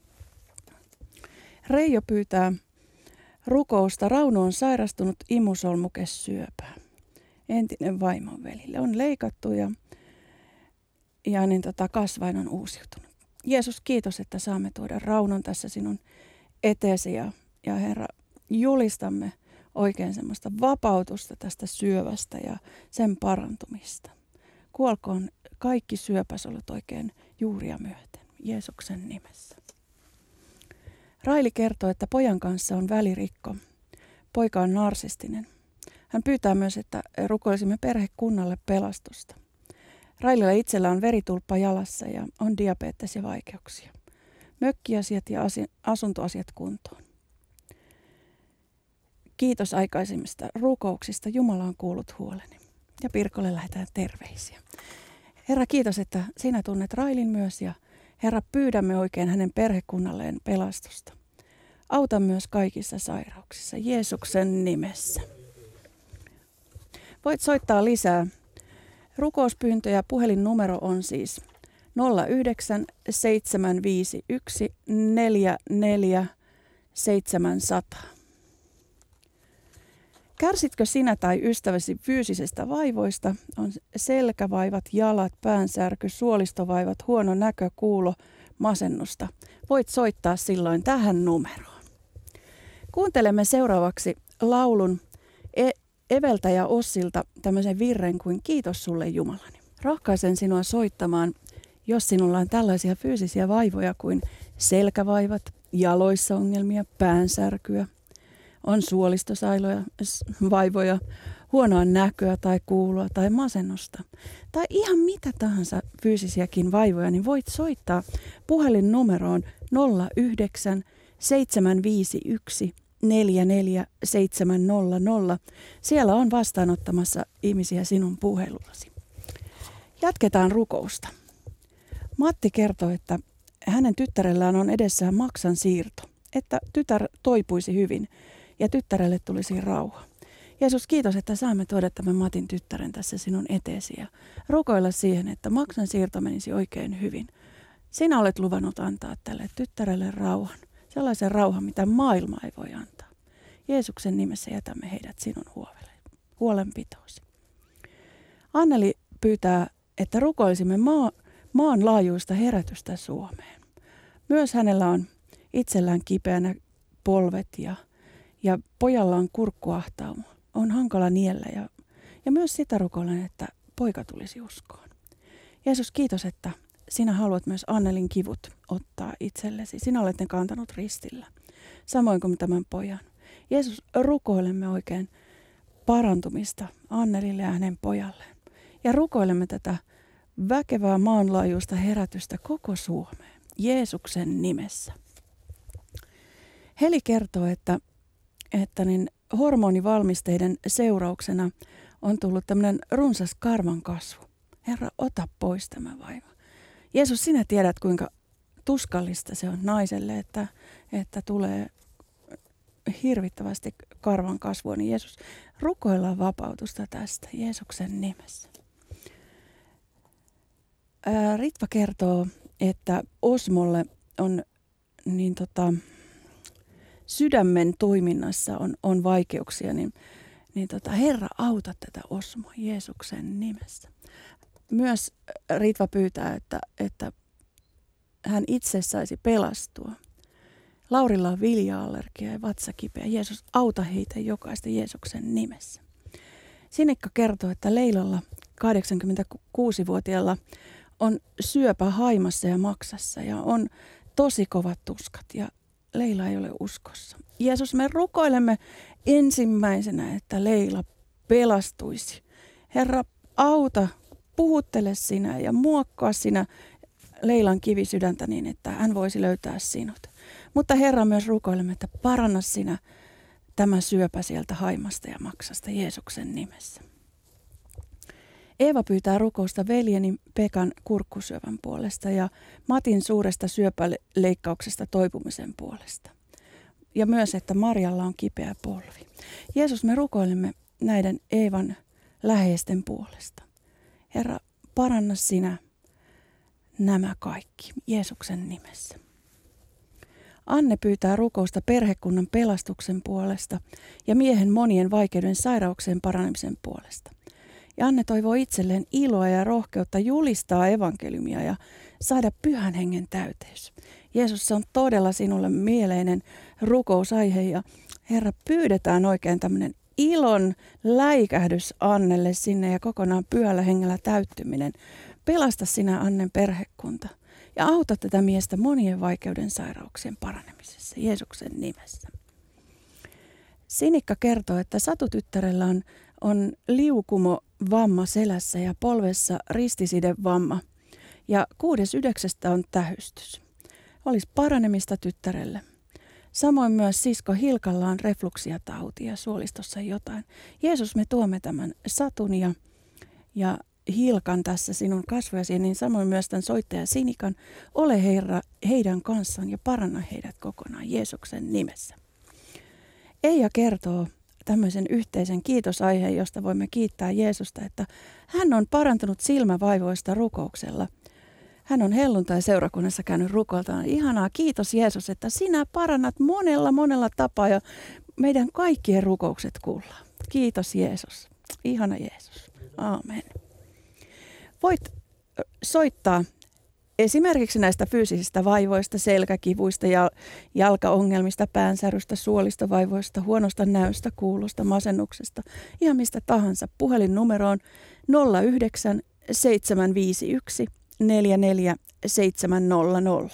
Reijo pyytää rukousta. Rauno on sairastunut imusolmukesyöpään. Entinen vaimon velille on leikattu ja niin kasvain on uusiutunut. Jeesus, kiitos, että saamme tuoda Raunon tässä sinun eteesi ja Herra, julistamme oikein semmoista vapautusta tästä syövästä ja sen parantumista. Kuolkoon kaikki syöpäsolut oikein juuria myöten, Jeesuksen nimessä. Raili kertoo, että pojan kanssa on välirikko. Poika on narsistinen. Hän pyytää myös, että rukoilisimme perhekunnalle pelastusta. Raililla itsellä on veritulppa jalassa ja on diabetes ja vaikeuksia. Mökkiasiat ja asuntoasiat kuntoon. Kiitos aikaisemmista rukouksista. Jumala on kuullut huoleni. Ja Pirkolle lähetään terveisiä. Herra, kiitos, että sinä tunnet Railin myös ja Herra, pyydämme oikein hänen perhekunnalleen pelastusta. Auta myös kaikissa sairauksissa Jeesuksen nimessä. Voit soittaa lisää. Rukouspyyntöjä puhelinnumero on siis 09 751 44 700. Kärsitkö sinä tai ystäväsi fyysisistä vaivoista? On selkävaivat, jalat, päänsärky, suolistovaivat, huono näkö, kuulo, masennusta. Voit soittaa silloin tähän numeroon. Kuuntelemme seuraavaksi laulun Eveltä ja Ossilta tämmöisen virren kuin Kiitos sulle Jumalani. Rohkaisen sinua soittamaan, jos sinulla on tällaisia fyysisiä vaivoja kuin selkävaivat, jaloissa ongelmia, päänsärkyä, on suolistosailoja, vaivoja, huonoa näköä tai kuuloa tai masennusta. Tai ihan mitä tahansa fyysisiäkin vaivoja, niin voit soittaa puhelinnumeroon 09 751 44700. Siellä on vastaanottamassa ihmisiä sinun puhelullasi. Jatketaan rukousta. Matti kertoo, että hänen tyttärellään on edessään maksan siirto, että tytär toipuisi hyvin ja tyttärelle tulisi rauha. Jeesus, kiitos, että saamme tuoda tämän Matin tyttären tässä sinun eteesi ja rukoilla siihen, että maksan siirto menisi oikein hyvin. Sinä olet luvannut antaa tälle tyttärelle rauhan, sellaisen rauhan, mitä maailma ei voi antaa. Jeesuksen nimessä jätämme heidät sinun huolenpitoosi. Anneli pyytää, että rukoilisimme maanlaajuista herätystä Suomeen. Myös hänellä on itsellään kipeänä polvet ja pojalla on kurkkuahtauma. On hankala niellä ja myös sitä rukoilen, että poika tulisi uskoon. Jeesus, kiitos, että sinä haluat myös Annelin kivut ottaa itsellesi. Sinä olet ne kantanut ristillä, samoin kuin tämän pojan. Jeesus, rukoilemme oikein parantumista Annelille ja hänen pojalleen. Ja rukoilemme tätä väkevää maanlaajuista herätystä koko Suomeen, Jeesuksen nimessä. Heli kertoo, että niin hormonivalmisteiden seurauksena on tullut tämmöinen runsas karvan kasvu. Herra, ota pois tämä vaiva. Jeesus, sinä tiedät, kuinka tuskallista se on naiselle, että tulee hirvittävästi karvan kasvua. Niin Jeesus, rukoillaan vapautusta tästä Jeesuksen nimessä. Ritva kertoo, että Osmolle on sydämen toiminnassa on vaikeuksia, niin Herra, auta tätä Osmoa Jeesuksen nimessä. Myös Ritva pyytää, että hän itse saisi pelastua. Laurilla on vilja-allergia ja vatsakipeä. Jeesus, auta heitä jokaista Jeesuksen nimessä. Sinikka kertoo, että Leilalla 86-vuotiaalla on syöpä haimassa ja maksassa ja on tosi kovat tuskat ja Leila ei ole uskossa. Jeesus, me rukoilemme ensimmäisenä, että Leila pelastuisi. Herra, auta, puhuttele sinä ja muokkaa sinä Leilan kivisydäntä niin, että hän voisi löytää sinut. Mutta Herra, myös rukoilemme, että paranna sinä tämä syöpä sieltä haimasta ja maksasta Jeesuksen nimessä. Eeva pyytää rukousta veljeni Pekan kurkkusyövän puolesta ja Matin suuresta syöpäleikkauksesta toipumisen puolesta. Ja myös, että Marjalla on kipeä polvi. Jeesus, me rukoilemme näiden Eevan läheisten puolesta. Herra, paranna sinä nämä kaikki Jeesuksen nimessä. Anne pyytää rukousta perhekunnan pelastuksen puolesta ja miehen monien vaikeuden sairauksien paranemisen puolesta. Ja Anne toivoo itselleen iloa ja rohkeutta julistaa evankeliumia ja saada pyhän hengen täyteys. Jeesus, se on todella sinulle mieleinen rukousaihe ja Herra, pyydetään oikein tämmöinen ilon läikähdys Annelle sinne ja kokonaan pyhällä hengellä täyttyminen. Pelasta sinä Annen perhekunta ja auta tätä miestä monien vaikeuden sairauksien paranemisessa Jeesuksen nimessä. Sinikka kertoo, että Satu-tyttärellä on liukumovamma selässä ja polvessa ristisidevamma ja 6.9. on tähystys. Olisi paranemista tyttärelle. Samoin myös sisko Hilkalla on refluksiatauti ja suolistossa jotain. Jeesus, me tuomme tämän Satun ja Hilkan tässä sinun kasvojasi, niin samoin myös tämän soittaja Sinikan. Ole Herra heidän kanssaan ja paranna heidät kokonaan Jeesuksen nimessä. Eija kertoo tämmöisen yhteisen kiitosaiheen, josta voimme kiittää Jeesusta, että hän on parantunut silmävaivoista rukouksella. Hän on helluntai-seurakunnassa käynyt rukoiltaan. Ihanaa, kiitos Jeesus, että sinä parannat monella tapaa ja meidän kaikkien rukoukset kuullaan. Kiitos Jeesus. Ihana Jeesus. Aamen. Voit soittaa esimerkiksi näistä fyysisistä vaivoista, selkäkivuista, jalkaongelmista, päänsärystä, suolistovaivoista, huonosta näöstä, kuulosta, masennuksesta, ihan mistä tahansa. Puhelinnumeroon 09 751 44700.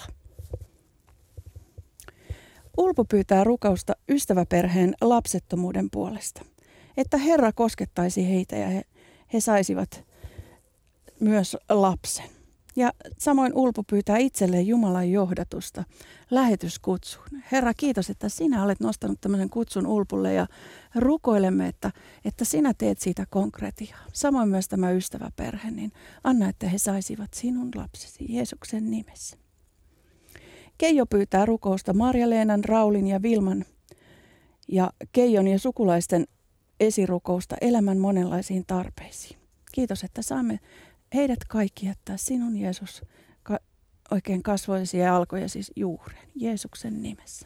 Ulpo pyytää rukausta ystäväperheen lapsettomuuden puolesta, että Herra koskettaisi heitä ja he saisivat myös lapsen. Ja samoin Ulpo pyytää itselleen Jumalan johdatusta lähetyskutsuun. Herra, kiitos, että sinä olet nostanut tämmöisen kutsun Ulpulle ja rukoilemme, että sinä teet siitä konkretiaa. Samoin myös tämä ystäväperhe, niin anna, että he saisivat sinun lapsesi Jeesuksen nimessä. Keijo pyytää rukousta Marja-Leenan, Raulin ja Vilman ja Keijon ja sukulaisten esirukousta elämän monenlaisiin tarpeisiin. Kiitos, että saamme heidät kaikki jättää sinun Jeesus oikein kasvoisi ja alkojasi juureen Jeesuksen nimessä.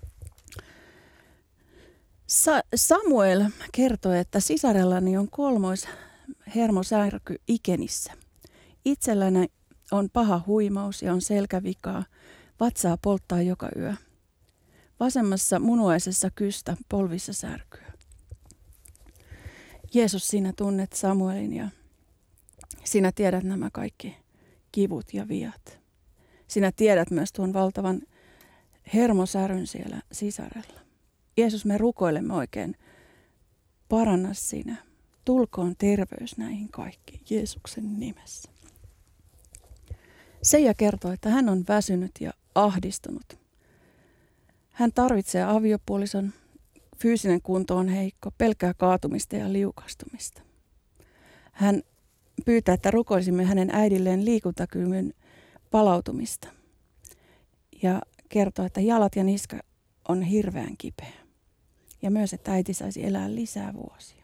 Samuel kertoi, että sisarellani on 3. hermosärky ikenissä. Itselläni on paha huimaus ja on selkävikaa. Vatsaa polttaa joka yö. Vasemmassa munuaisessa kystä, polvissa särkyä. Jeesus, sinä tunnet Samuelin ja Sinä tiedät nämä kaikki kivut ja viat. Sinä tiedät myös tuon valtavan hermosäryn siellä sisarella. Jeesus, me rukoilemme oikein. Paranna sinä. Tulkoon terveys näihin kaikkiin Jeesuksen nimessä. Seija kertoo, että hän on väsynyt ja ahdistunut. Hän tarvitsee aviopuolison, fyysinen kunto on heikko, pelkää kaatumista ja liukastumista. Hän pyytää, että rukoilisimme hänen äidilleen liikuntakyvyn palautumista. Ja kertoo, että jalat ja niska on hirveän kipeä. Ja myös, että äiti saisi elää lisää vuosia.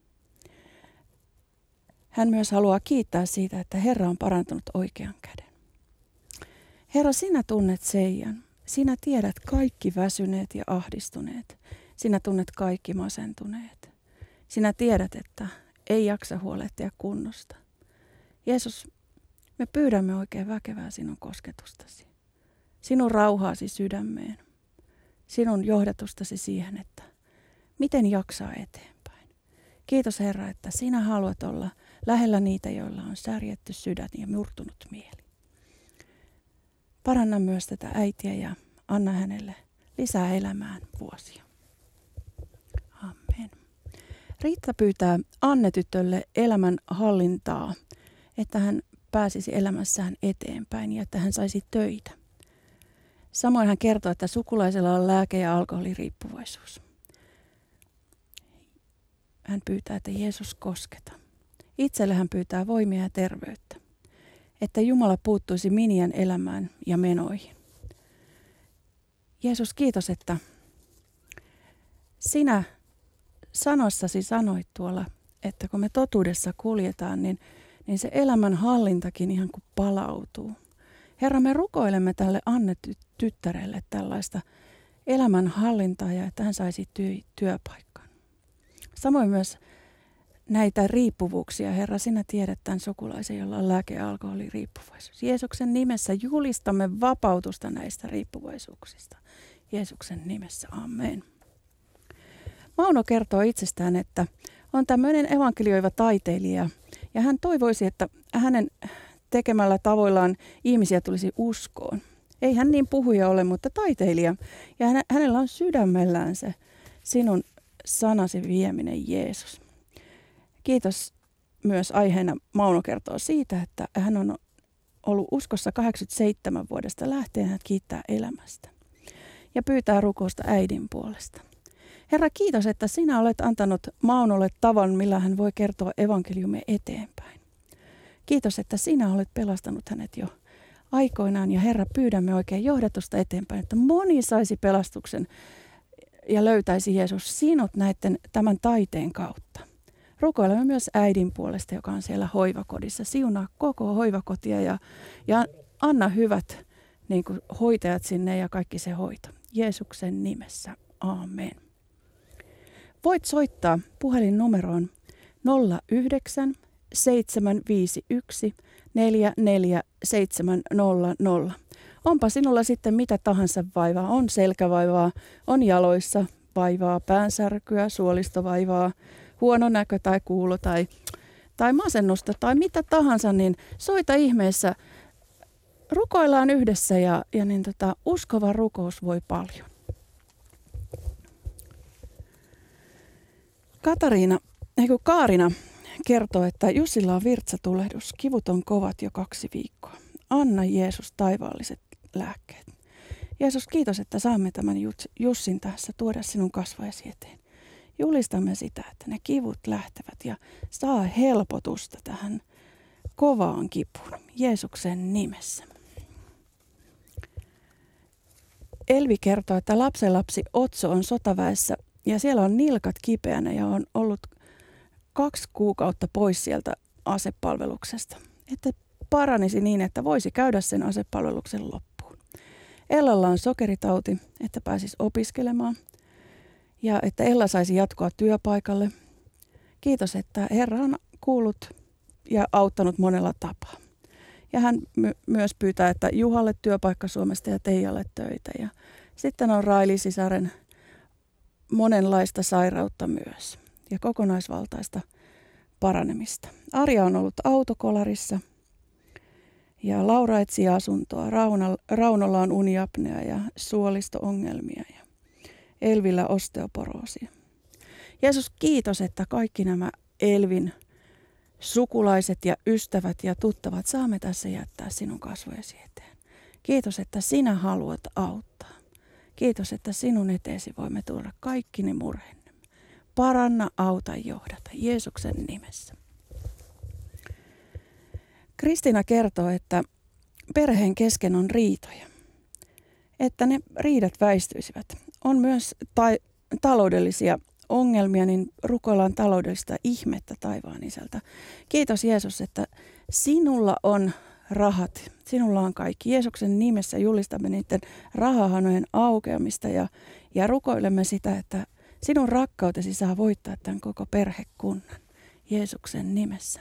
Hän myös haluaa kiittää siitä, että Herra on parantanut oikean käden. Herra, sinä tunnet Seijan. Sinä tiedät kaikki väsyneet ja ahdistuneet. Sinä tunnet kaikki masentuneet. Sinä tiedät, että ei jaksa huolehtia kunnosta. Jeesus, me pyydämme oikein väkevää sinun kosketustasi. Sinun rauhaasi sydämeen. Sinun johdatustasi siihen, että miten jaksaa eteenpäin. Kiitos Herra, että sinä haluat olla lähellä niitä, joilla on särjetty sydän ja murtunut mieli. Paranna myös tätä äitiä ja anna hänelle lisää elämään vuosia. Amen. Riitta pyytää Anne-tytölle elämän hallintaa, että hän pääsisi elämässään eteenpäin ja että hän saisi töitä. Samoin hän kertoo, että sukulaisella on lääke- ja alkoholiriippuvaisuus. Hän pyytää, että Jeesus kosketa. Itselle hän pyytää voimia ja terveyttä. Että Jumala puuttuisi Minian elämään ja menoihin. Jeesus, kiitos, että sinä sanossasi sanoit tuolla, että kun me totuudessa kuljetaan, niin se elämän hallintakin ihan kuin palautuu. Herra, me rukoilemme tälle Anne-tyttärelle tällaista elämän hallintaa ja että hän saisi työpaikan. Samoin myös näitä riippuvuuksia, Herra, sinä tiedät tämän sukulaisen, jolla on lääke- ja alkoholiriippuvaisuus. Jeesuksen nimessä julistamme vapautusta näistä riippuvaisuuksista. Jeesuksen nimessä, amen. Mauno kertoo itsestään, että on tämmöinen evankelioiva taiteilija ja hän toivoisi, että hänen tekemällä tavoillaan ihmisiä tulisi uskoon. Ei hän niin puhuja ole, mutta taiteilija. Ja hänellä on sydämellään se sinun sanasi vieminen, Jeesus. Kiitos myös aiheena Mauno kertoo siitä, että hän on ollut uskossa 87 vuodesta lähtien, hän kiittää elämästä. Ja pyytää rukousta äidin puolesta. Herra, kiitos, että sinä olet antanut Maunolle tavan, millä hän voi kertoa evankeliumia eteenpäin. Kiitos, että sinä olet pelastanut hänet jo aikoinaan ja Herra, pyydämme oikein johdatusta eteenpäin, että moni saisi pelastuksen ja löytäisi Jeesus sinut tämän taiteen kautta. Rukoilemme myös äidin puolesta, joka on siellä hoivakodissa. Siunaa koko hoivakotia ja anna hyvät niin kuin hoitajat sinne ja kaikki se hoito. Jeesuksen nimessä. Aamen. Voit soittaa puhelinnumeroon 09 751 44700. Onpa sinulla sitten mitä tahansa vaivaa. On selkävaivaa, on jaloissa vaivaa, päänsärkyä, suolistovaivaa, huono näkö tai kuulo tai masennusta tai mitä tahansa, niin soita ihmeessä. Rukoillaan yhdessä ja uskova rukous voi paljon. Kaarina kertoo, että Jussilla on virtsatulehdus. Kivut on kovat jo 2 viikkoa. Anna Jeesus taivaalliset lääkkeet. Jeesus, kiitos, että saamme tämän Jussin tässä tuoda sinun kasvojesi eteen. Julistamme sitä, että ne kivut lähtevät ja saa helpotusta tähän kovaan kipuun. Jeesuksen nimessä. Elvi kertoo, että lapsenlapsi Otso on sotaväessä ja siellä on nilkat kipeänä ja on ollut 2 kuukautta pois sieltä asepalveluksesta. Että paranisi niin, että voisi käydä sen asepalveluksen loppuun. Ellalla on sokeritauti, että pääsisi opiskelemaan ja että Ella saisi jatkoa työpaikalle. Kiitos, että Herra on kuullut ja auttanut monella tapaa. Ja hän myös pyytää, että Juhalle työpaikka Suomesta ja Teijalle töitä. Ja sitten on Raili-sisaren monenlaista sairautta myös ja kokonaisvaltaista paranemista. Arja on ollut autokolarissa ja Laura etsii asuntoa. Raunolla on uniapnea ja suolisto-ongelmia ja Elvillä osteoporoosia. Jeesus, kiitos, että kaikki nämä Elvin sukulaiset ja ystävät ja tuttavat saamme tässä jättää sinun kasvojesi eteen. Kiitos, että sinä haluat auttaa. Kiitos, että sinun eteesi voimme tuoda kaikki ne murheemme. Paranna, auta, johdata Jeesuksen nimessä. Kristiina kertoo, että perheen kesken on riitoja, että ne riidat väistyisivät. On myös taloudellisia ongelmia, niin rukoillaan taloudellista ihmettä taivaan isältä. Kiitos Jeesus, että sinulla on rahat, sinulla on kaikki. Jeesuksen nimessä julistamme niiden rahahanojen aukeamista ja rukoilemme sitä, että sinun rakkautesi saa voittaa tämän koko perhekunnan Jeesuksen nimessä.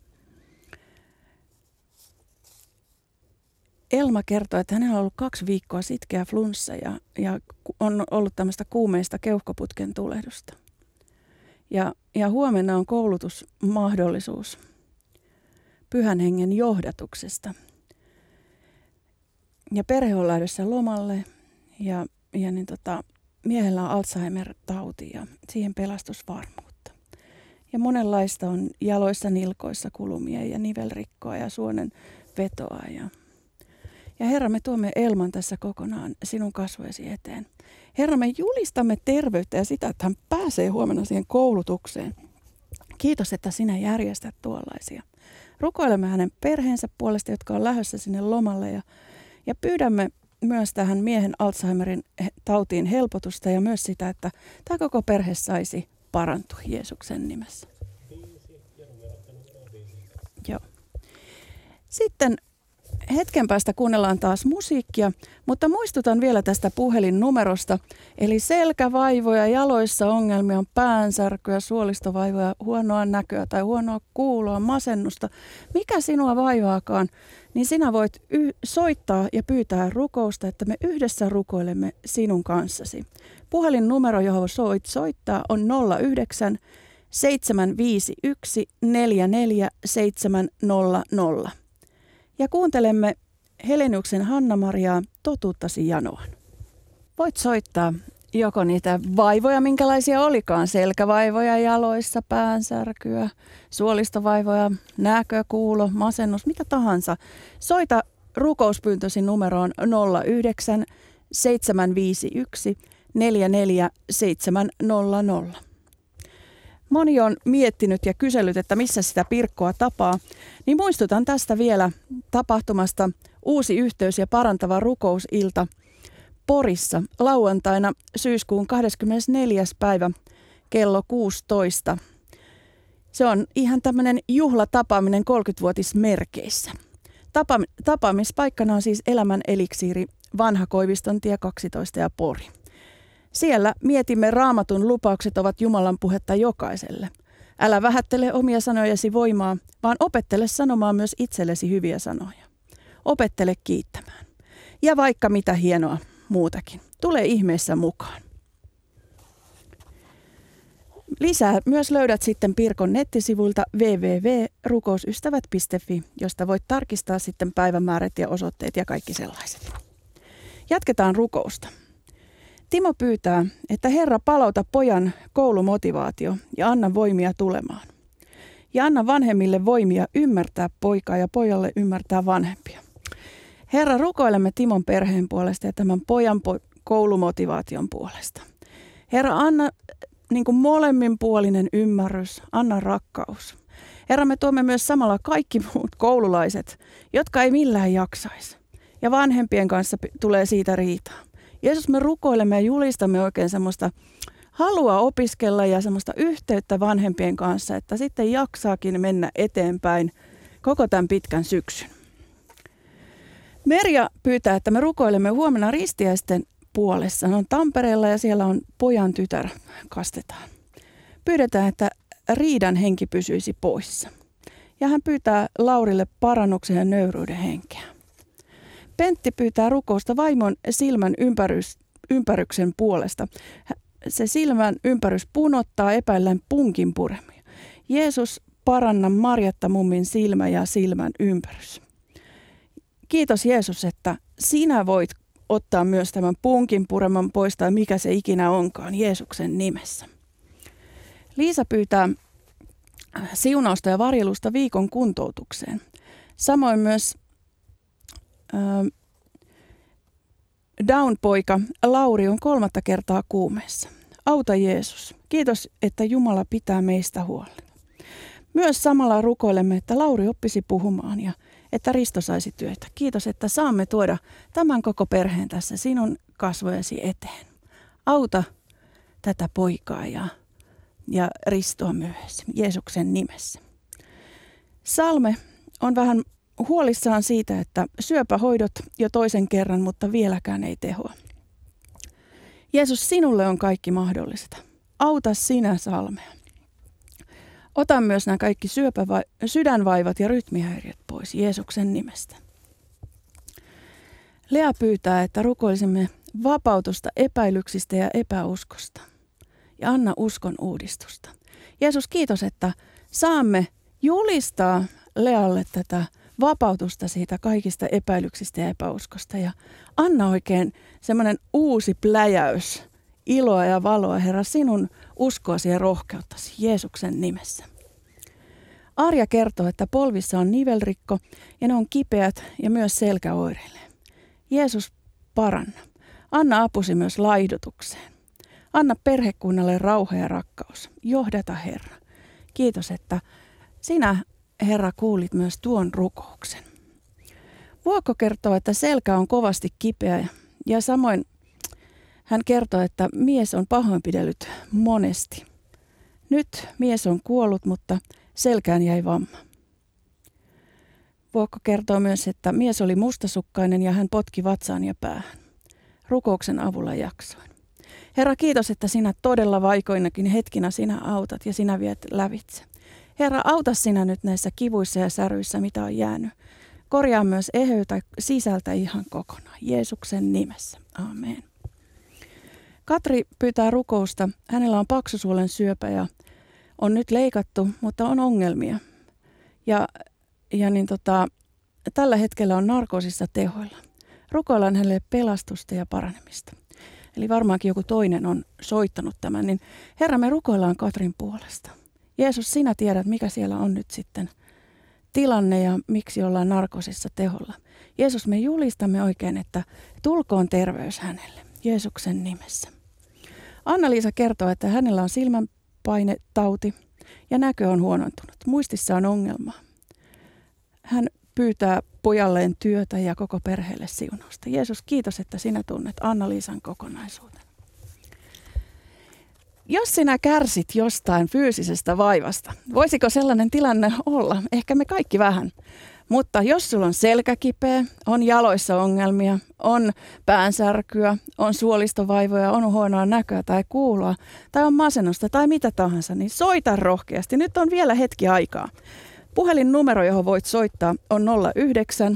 Elma kertoi, että hänellä on ollut 2 viikkoa sitkeä flunssa ja on ollut tämmöistä kuumeista keuhkoputken tulehdusta. Ja huomenna on koulutusmahdollisuus Pyhän Hengen johdatuksesta. Ja perhe on lähdössä lomalle ja miehellä on Alzheimer-tauti ja siihen pelastusvarmuutta. Ja monenlaista on jaloissa, nilkoissa kulumia ja nivelrikkoa ja suonen vetoa. Ja Herra, me tuomme Elman tässä kokonaan sinun kasvojesi eteen. Herra, me julistamme terveyttä ja sitä, että hän pääsee huomenna siihen koulutukseen. Kiitos, että sinä järjestät tuollaisia. Rukoilemme hänen perheensä puolesta, jotka on lähdössä sinne lomalle ja pyydämme myös tähän miehen Alzheimerin tautiin helpotusta ja myös sitä, että tämä koko perhe saisi parantua Jeesuksen nimessä. Joo. Sitten hetken päästä kuunnellaan taas musiikkia, mutta muistutan vielä tästä puhelinnumerosta. Eli selkävaivoja, jaloissa ongelmia, on päänsärkyä, suolistovaivoja, huonoa näköä tai huonoa kuuloa, masennusta. Mikä sinua vaivaakaan, niin sinä voit soittaa ja pyytää rukousta, että me yhdessä rukoilemme sinun kanssasi. Puhelinnumero, johon voit soittaa, on 09 751 44700. Ja kuuntelemme Heleniuksen Hanna-Mariaa Totuuttasi janoan. Voit soittaa joko niitä vaivoja, minkälaisia olikaan, selkävaivoja jaloissa, päänsärkyä, suolistovaivoja, näkö, kuulo, masennus, mitä tahansa. Soita rukouspyyntösi numeroon 09 751 44700. Moni on miettinyt ja kysellyt, että missä sitä Pirkkoa tapaa, niin muistutan tästä vielä tapahtumasta Uusi yhteys ja parantava rukousilta Porissa lauantaina syyskuun 24. päivä kello 16. Se on ihan tämmöinen juhlatapaaminen 30-vuotismerkeissä. Tapaamispaikkana on siis Elämän eliksiiri, Vanha Koiviston tie 12 ja Pori. Siellä mietimme Raamatun lupaukset ovat Jumalan puhetta jokaiselle. Älä vähättele omia sanojasi voimaa, vaan opettele sanomaan myös itsellesi hyviä sanoja. Opettele kiittämään. Ja vaikka mitä hienoa muutakin. Tule ihmeessä mukaan. Lisää myös löydät sitten Pirkon nettisivuilta www.rukousystävät.fi, josta voit tarkistaa sitten päivämäärät ja osoitteet ja kaikki sellaiset. Jatketaan rukousta. Timo pyytää, että Herra palauta pojan koulumotivaatio ja anna voimia tulemaan. Ja anna vanhemmille voimia ymmärtää poikaa ja pojalle ymmärtää vanhempia. Herra, rukoilemme Timon perheen puolesta ja tämän pojan koulumotivaation puolesta. Herra, anna molemminpuolinen ymmärrys, anna rakkaus. Herra, me tuomme myös samalla kaikki muut koululaiset, jotka ei millään jaksaisi. Ja vanhempien kanssa tulee siitä riitaa. Jeesus, me rukoilemme ja julistamme oikein semmoista halua opiskella ja semmoista yhteyttä vanhempien kanssa, että sitten jaksaakin mennä eteenpäin koko tämän pitkän syksyn. Merja pyytää, että me rukoilemme huomenna ristiäisten puolessa. Ne on Tampereella ja siellä on pojan tytär kastetaan. Pyydetään, että riidan henki pysyisi poissa. Ja hän pyytää Laurille parannuksen ja nöyryyden henkeä. Pentti pyytää rukousta vaimon silmän ympäryksen puolesta. Se silmän ympärys punottaa epäillen punkin puremia. Jeesus, paranna Marjatta mummin silmä ja silmän ympärys. Kiitos Jeesus, että sinä voit ottaa myös tämän punkin pureman pois tai mikä se ikinä onkaan Jeesuksen nimessä. Liisa pyytää siunausta ja varjelusta viikon kuntoutukseen. Samoin myös Down-poika Lauri on 3. kertaa kuumeessa. Auta Jeesus. Kiitos, että Jumala pitää meistä huolen. Myös samalla rukoilemme, että Lauri oppisi puhumaan ja että Risto saisi työtä. Kiitos, että saamme tuoda tämän koko perheen tässä sinun kasvojesi eteen. Auta tätä poikaa ja Ristoa myös Jeesuksen nimessä. Salme on vähän huolissaan siitä, että syöpähoidot jo toisen kerran, mutta vieläkään ei tehoa. Jeesus, sinulle on kaikki mahdollista. Auta sinä Salmea. Ota myös nämä kaikki sydänvaivat ja rytmihäiriöt pois Jeesuksen nimestä. Lea pyytää, että rukoilisimme vapautusta epäilyksistä ja epäuskosta. Ja anna uskon uudistusta. Jeesus, kiitos, että saamme julistaa Lealle tätä vapautusta siitä kaikista epäilyksistä ja epäuskosta. Ja anna oikein semmoinen uusi pläjäys, iloa ja valoa, Herra, sinun uskoasi ja rohkeuttasi Jeesuksen nimessä. Arja kertoo, että polvissa on nivelrikko ja ne on kipeät ja myös selkä oireilee. Jeesus, paranna. Anna apusi myös laihdutukseen. Anna perhekunnalle rauha ja rakkaus. Johdata, Herra. Kiitos, että sinä, Herra, kuulit myös tuon rukouksen. Vuokko kertoo, että selkä on kovasti kipeä ja samoin hän kertoo, että mies on pahoinpidellyt monesti. Nyt mies on kuollut, mutta selkään jäi vamma. Vuokko kertoo myös, että mies oli mustasukkainen ja hän potki vatsaan ja päähän. Rukouksen avulla jaksoin. Herra, kiitos, että sinä todella vaikeinakin hetkinä sinä autat ja sinä viet lävitse. Herra, auta sinä nyt näissä kivuissa ja säryissä, mitä on jäänyt. Korjaa myös eheytä sisältä ihan kokonaan. Jeesuksen nimessä. Amen. Katri pyytää rukousta. Hänellä on paksusuolen syöpä ja on nyt leikattu, mutta on ongelmia. Tällä hetkellä on narkoosissa tehoilla. Rukoillaan hänelle pelastusta ja paranemista. Eli varmaankin joku toinen on soittanut tämän, niin Herra, me rukoillaan Katrin puolesta. Jeesus, sinä tiedät, mikä siellä on nyt sitten tilanne ja miksi ollaan narkoosissa teholla. Jeesus, me julistamme oikein, että tulkoon terveys hänelle Jeesuksen nimessä. Anna-Liisa kertoo, että hänellä on silmänpainetauti ja näkö on huonontunut. Muistissa on ongelmaa. Hän pyytää pojalleen työtä ja koko perheelle siunausta. Jeesus, kiitos, että sinä tunnet Anna-Liisan kokonaisuuden. Jos sinä kärsit jostain fyysisestä vaivasta, voisiko sellainen tilanne olla? Ehkä me kaikki vähän. Mutta jos sulla on selkä kipeä, on jaloissa ongelmia, on päänsärkyä, on suolistovaivoja, on huonoa näköä tai kuuloa, tai on masennusta tai mitä tahansa, niin soita rohkeasti. Nyt on vielä hetki aikaa. Puhelinnumero, johon voit soittaa, on 09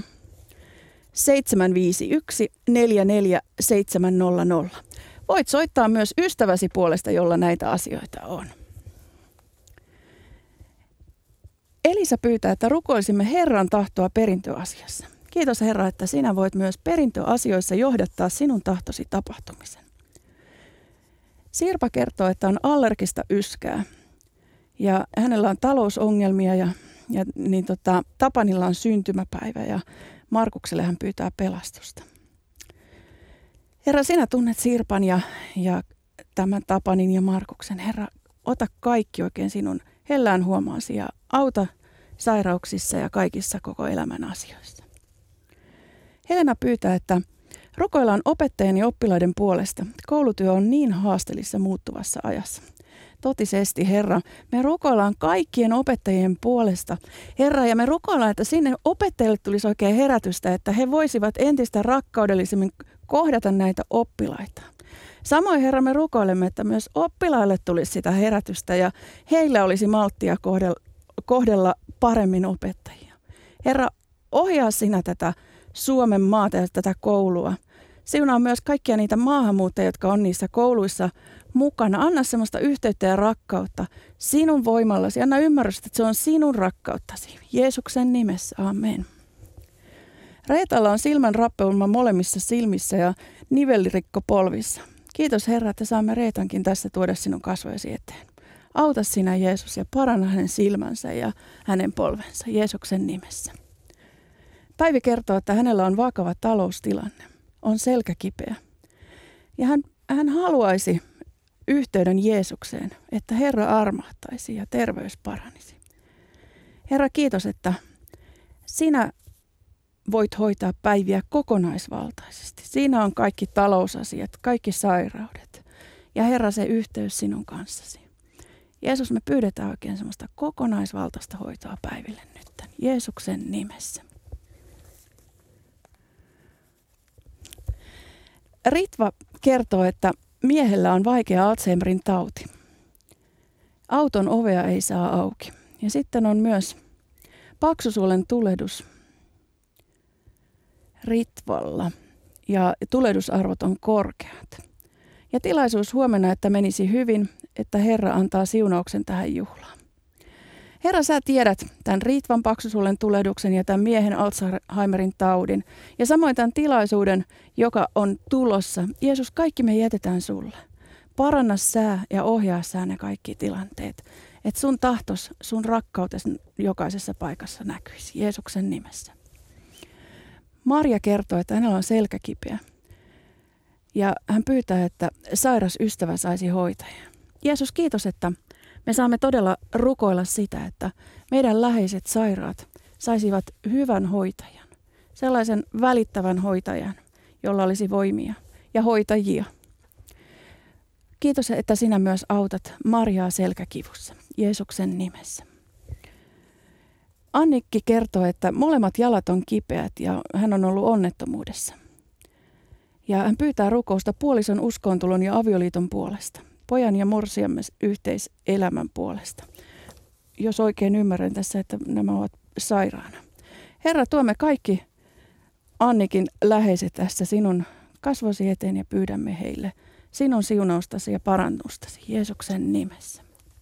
751 44700. Voit soittaa myös ystäväsi puolesta, jolla näitä asioita on. Elisa pyytää, että rukoilisimme Herran tahtoa perintöasiassa. Kiitos Herra, että sinä voit myös perintöasioissa johdattaa sinun tahtosi tapahtumisen. Sirpa kertoo, että on allergista yskää ja hänellä on talousongelmia Tapanilla on syntymäpäivä ja Markukselle hän pyytää pelastusta. Herra, sinä tunnet Sirpan ja tämän Tapanin ja Markuksen. Herra, ota kaikki oikein sinun hellään huomaasi ja auta sairauksissa ja kaikissa koko elämän asioissa. Helena pyytää, että rukoillaan opettajien ja oppilaiden puolesta. Koulutyö on niin haasteellisessa muuttuvassa ajassa. Totisesti, Herra, me rukoillaan kaikkien opettajien puolesta. Herra, ja me rukoillaan, että sinne opettajille tulisi oikein herätystä, että he voisivat entistä rakkaudellisemmin kohdata näitä oppilaita. Samoin, Herra, me rukoilemme, että myös oppilaille tulisi sitä herätystä ja heillä olisi malttia kohdella paremmin opettajia. Herra, ohjaa sinä tätä Suomen maata ja tätä koulua. Siunaa myös kaikkia niitä maahanmuuttajia, jotka on niissä kouluissa mukana. Anna semmoista yhteyttä ja rakkautta sinun voimallasi. Anna ymmärrystä, että se on sinun rakkauttasi. Jeesuksen nimessä, amen. Reetalla on silmän rappeuma molemmissa silmissä ja nivelirikko polvissa. Kiitos Herra, että saamme Reetankin tässä tuoda sinun kasvojesi eteen. Auta sinä Jeesus ja paranna hänen silmänsä ja hänen polvensa Jeesuksen nimessä. Päivi kertoo, että hänellä on vakava taloustilanne. On selkä kipeä. Ja hän haluaisi yhteyden Jeesukseen, että Herra armahtaisi ja terveys paranisi. Herra, kiitos, että sinä voit hoitaa Päiviä kokonaisvaltaisesti. Siinä on kaikki talousasiat, kaikki sairaudet ja Herra se yhteys sinun kanssasi. Jeesus, me pyydetään oikein semmoista kokonaisvaltaista hoitoa Päiville nyt Jeesuksen nimessä. Ritva kertoo, että miehellä on vaikea Alzheimerin tauti. Auton ovea ei saa auki. Ja sitten on myös paksusuolen tulehdus Ritvalla ja tulehdusarvot on korkeat. Ja tilaisuus huomenna, että menisi hyvin, että Herra antaa siunauksen tähän juhlaan. Herra, sä tiedät tämän Ritvan paksusuolen tulehduksen ja tämän miehen Alzheimerin taudin ja samoin tämän tilaisuuden, joka on tulossa. Jeesus, kaikki me jätetään sulle. Paranna sää ja ohjaa sää ne kaikki tilanteet. Että sun tahtos, sun rakkautesi jokaisessa paikassa näkyisi Jeesuksen nimessä. Marja kertoo, että hänellä on selkäkipeä ja hän pyytää, että sairas ystävä saisi hoitajan. Jeesus, kiitos, että me saamme todella rukoilla sitä, että meidän läheiset sairaat saisivat hyvän hoitajan, sellaisen välittävän hoitajan, jolla olisi voimia ja hoitajia. Kiitos, että sinä myös autat Marjaa selkäkivussa Jeesuksen nimessä. Annikki kertoo, että molemmat jalat on kipeät ja hän on ollut onnettomuudessa. Ja hän pyytää rukousta puolison uskoontulon ja avioliiton puolesta, pojan ja morsiamme yhteiselämän puolesta. Jos oikein ymmärrän tässä, että nämä ovat sairaana. Herra, tuomme kaikki Annikin läheiset tässä sinun kasvosi eteen ja pyydämme heille sinun siunaustasi ja parannustasi Jeesuksen nimessä.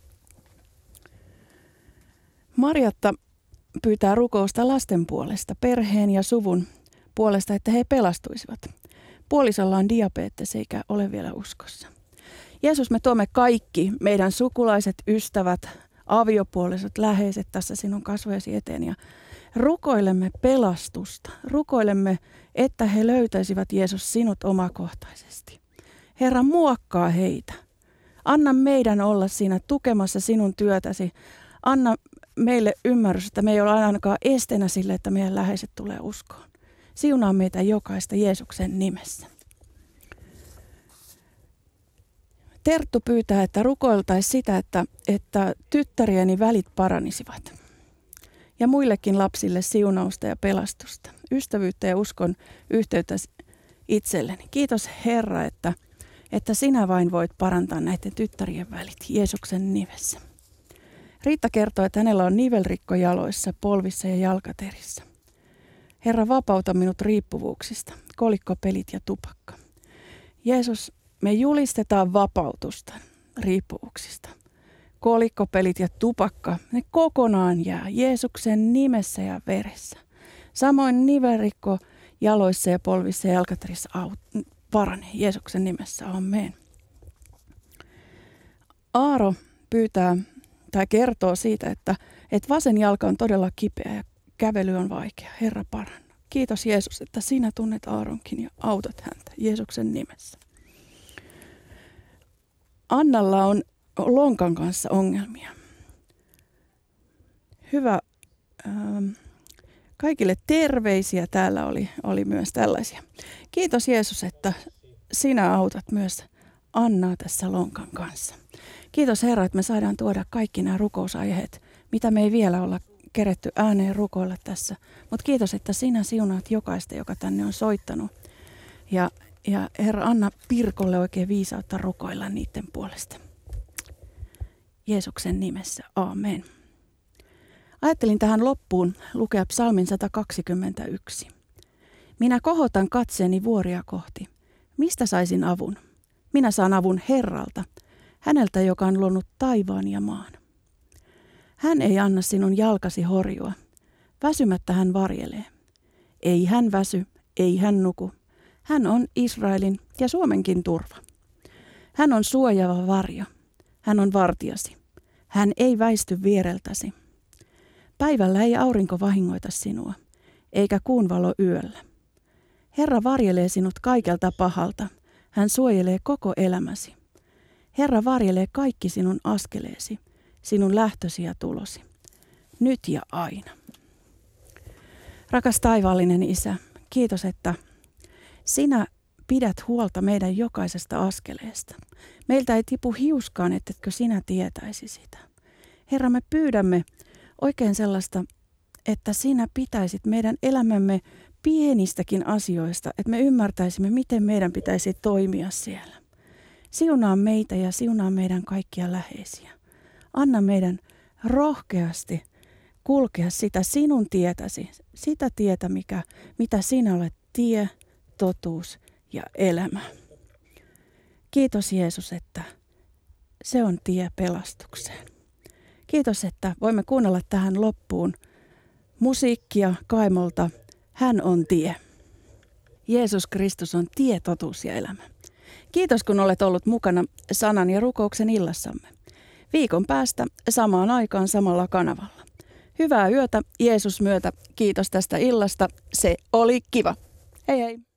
Marjatta pyytää rukousta lasten puolesta, perheen ja suvun puolesta, että he pelastuisivat. Puolisolla on diabetes eikä ole vielä uskossa. Jeesus, me tuomme kaikki meidän sukulaiset, ystävät, aviopuolisot, läheiset tässä sinun kasvojesi eteen ja rukoilemme pelastusta. Rukoilemme, että he löytäisivät Jeesus sinut omakohtaisesti. Herra, muokkaa heitä. Anna meidän olla siinä tukemassa sinun työtäsi. Anna meille ymmärrys, että me ei ole ainakaan esteenä sille, että meidän läheiset tulee uskoon. Siunaa meitä jokaista Jeesuksen nimessä. Terttu pyytää, että rukoiltaisiin sitä, että tyttärieni välit paranisivat. Ja muillekin lapsille siunausta ja pelastusta, ystävyyttä ja uskon yhteyttä itselleni. Kiitos Herra, että sinä vain voit parantaa näiden tyttärien välit Jeesuksen nimessä. Riitta kertoo, että hänellä on nivelrikko jaloissa, polvissa ja jalkaterissä. Herra, vapauta minut riippuvuuksista, kolikkopelit ja tupakka. Jeesus, me julistetaan vapautusta riippuvuuksista. Kolikkopelit ja tupakka, ne kokonaan jää Jeesuksen nimessä ja veressä. Samoin nivelrikko jaloissa ja polvissa ja jalkaterissä paranee Jeesuksen nimessä, amen. Aaro pyytää tai kertoo siitä, että vasen jalka on todella kipeä ja kävely on vaikea. Herra, paranna. Kiitos Jeesus, että sinä tunnet Aaronkin ja autat häntä Jeesuksen nimessä. Annalla on lonkan kanssa ongelmia. Hyvä. Kaikille terveisiä. Täällä oli myös tällaisia. Kiitos Jeesus, että sinä autat myös Annaa tässä lonkan kanssa. Kiitos Herra, että me saadaan tuoda kaikki nämä rukousaiheet, mitä me ei vielä olla keretty ääneen rukoilla tässä. Mutta kiitos, että sinä siunaat jokaista, joka tänne on soittanut. Ja Herra, anna Pirkolle oikein viisautta rukoilla niiden puolesta. Jeesuksen nimessä, aamen. Ajattelin tähän loppuun lukea psalmin 121. Minä kohotan katseeni vuoria kohti. Mistä saisin avun? Minä saan avun Herralta, häneltä, joka on luonut taivaan ja maan. Hän ei anna sinun jalkasi horjua. Väsymättä hän varjelee. Ei hän väsy, ei hän nuku. Hän on Israelin ja Suomenkin turva. Hän on suojaava varjo. Hän on vartijasi. Hän ei väisty viereltäsi. Päivällä ei aurinko vahingoita sinua, eikä kuun valo yöllä. Herra varjelee sinut kaikelta pahalta. Hän suojelee koko elämäsi. Herra varjelee kaikki sinun askeleesi, sinun lähtösi ja tulosi, nyt ja aina. Rakas taivaallinen Isä, kiitos, että sinä pidät huolta meidän jokaisesta askeleesta. Meiltä ei tipu hiuskaan, ettetkö sinä tietäisi sitä. Herra, me pyydämme oikein sellaista, että sinä pitäisit meidän elämämme pienistäkin asioista, että me ymmärtäisimme, miten meidän pitäisi toimia siellä. Siunaa meitä ja siunaa meidän kaikkia läheisiä. Anna meidän rohkeasti kulkea sitä sinun tietäsi, sitä tietä, mitä sinä olet, tie, totuus ja elämä. Kiitos Jeesus, että se on tie pelastukseen. Kiitos, että voimme kuunnella tähän loppuun musiikkia Kaimolta. Hän on tie. Jeesus Kristus on tie, totuus ja elämä. Kiitos, kun olet ollut mukana sanan ja rukouksen illassamme. Viikon päästä samaan aikaan samalla kanavalla. Hyvää yötä Jeesus myötä. Kiitos tästä illasta. Se oli kiva. Hei hei.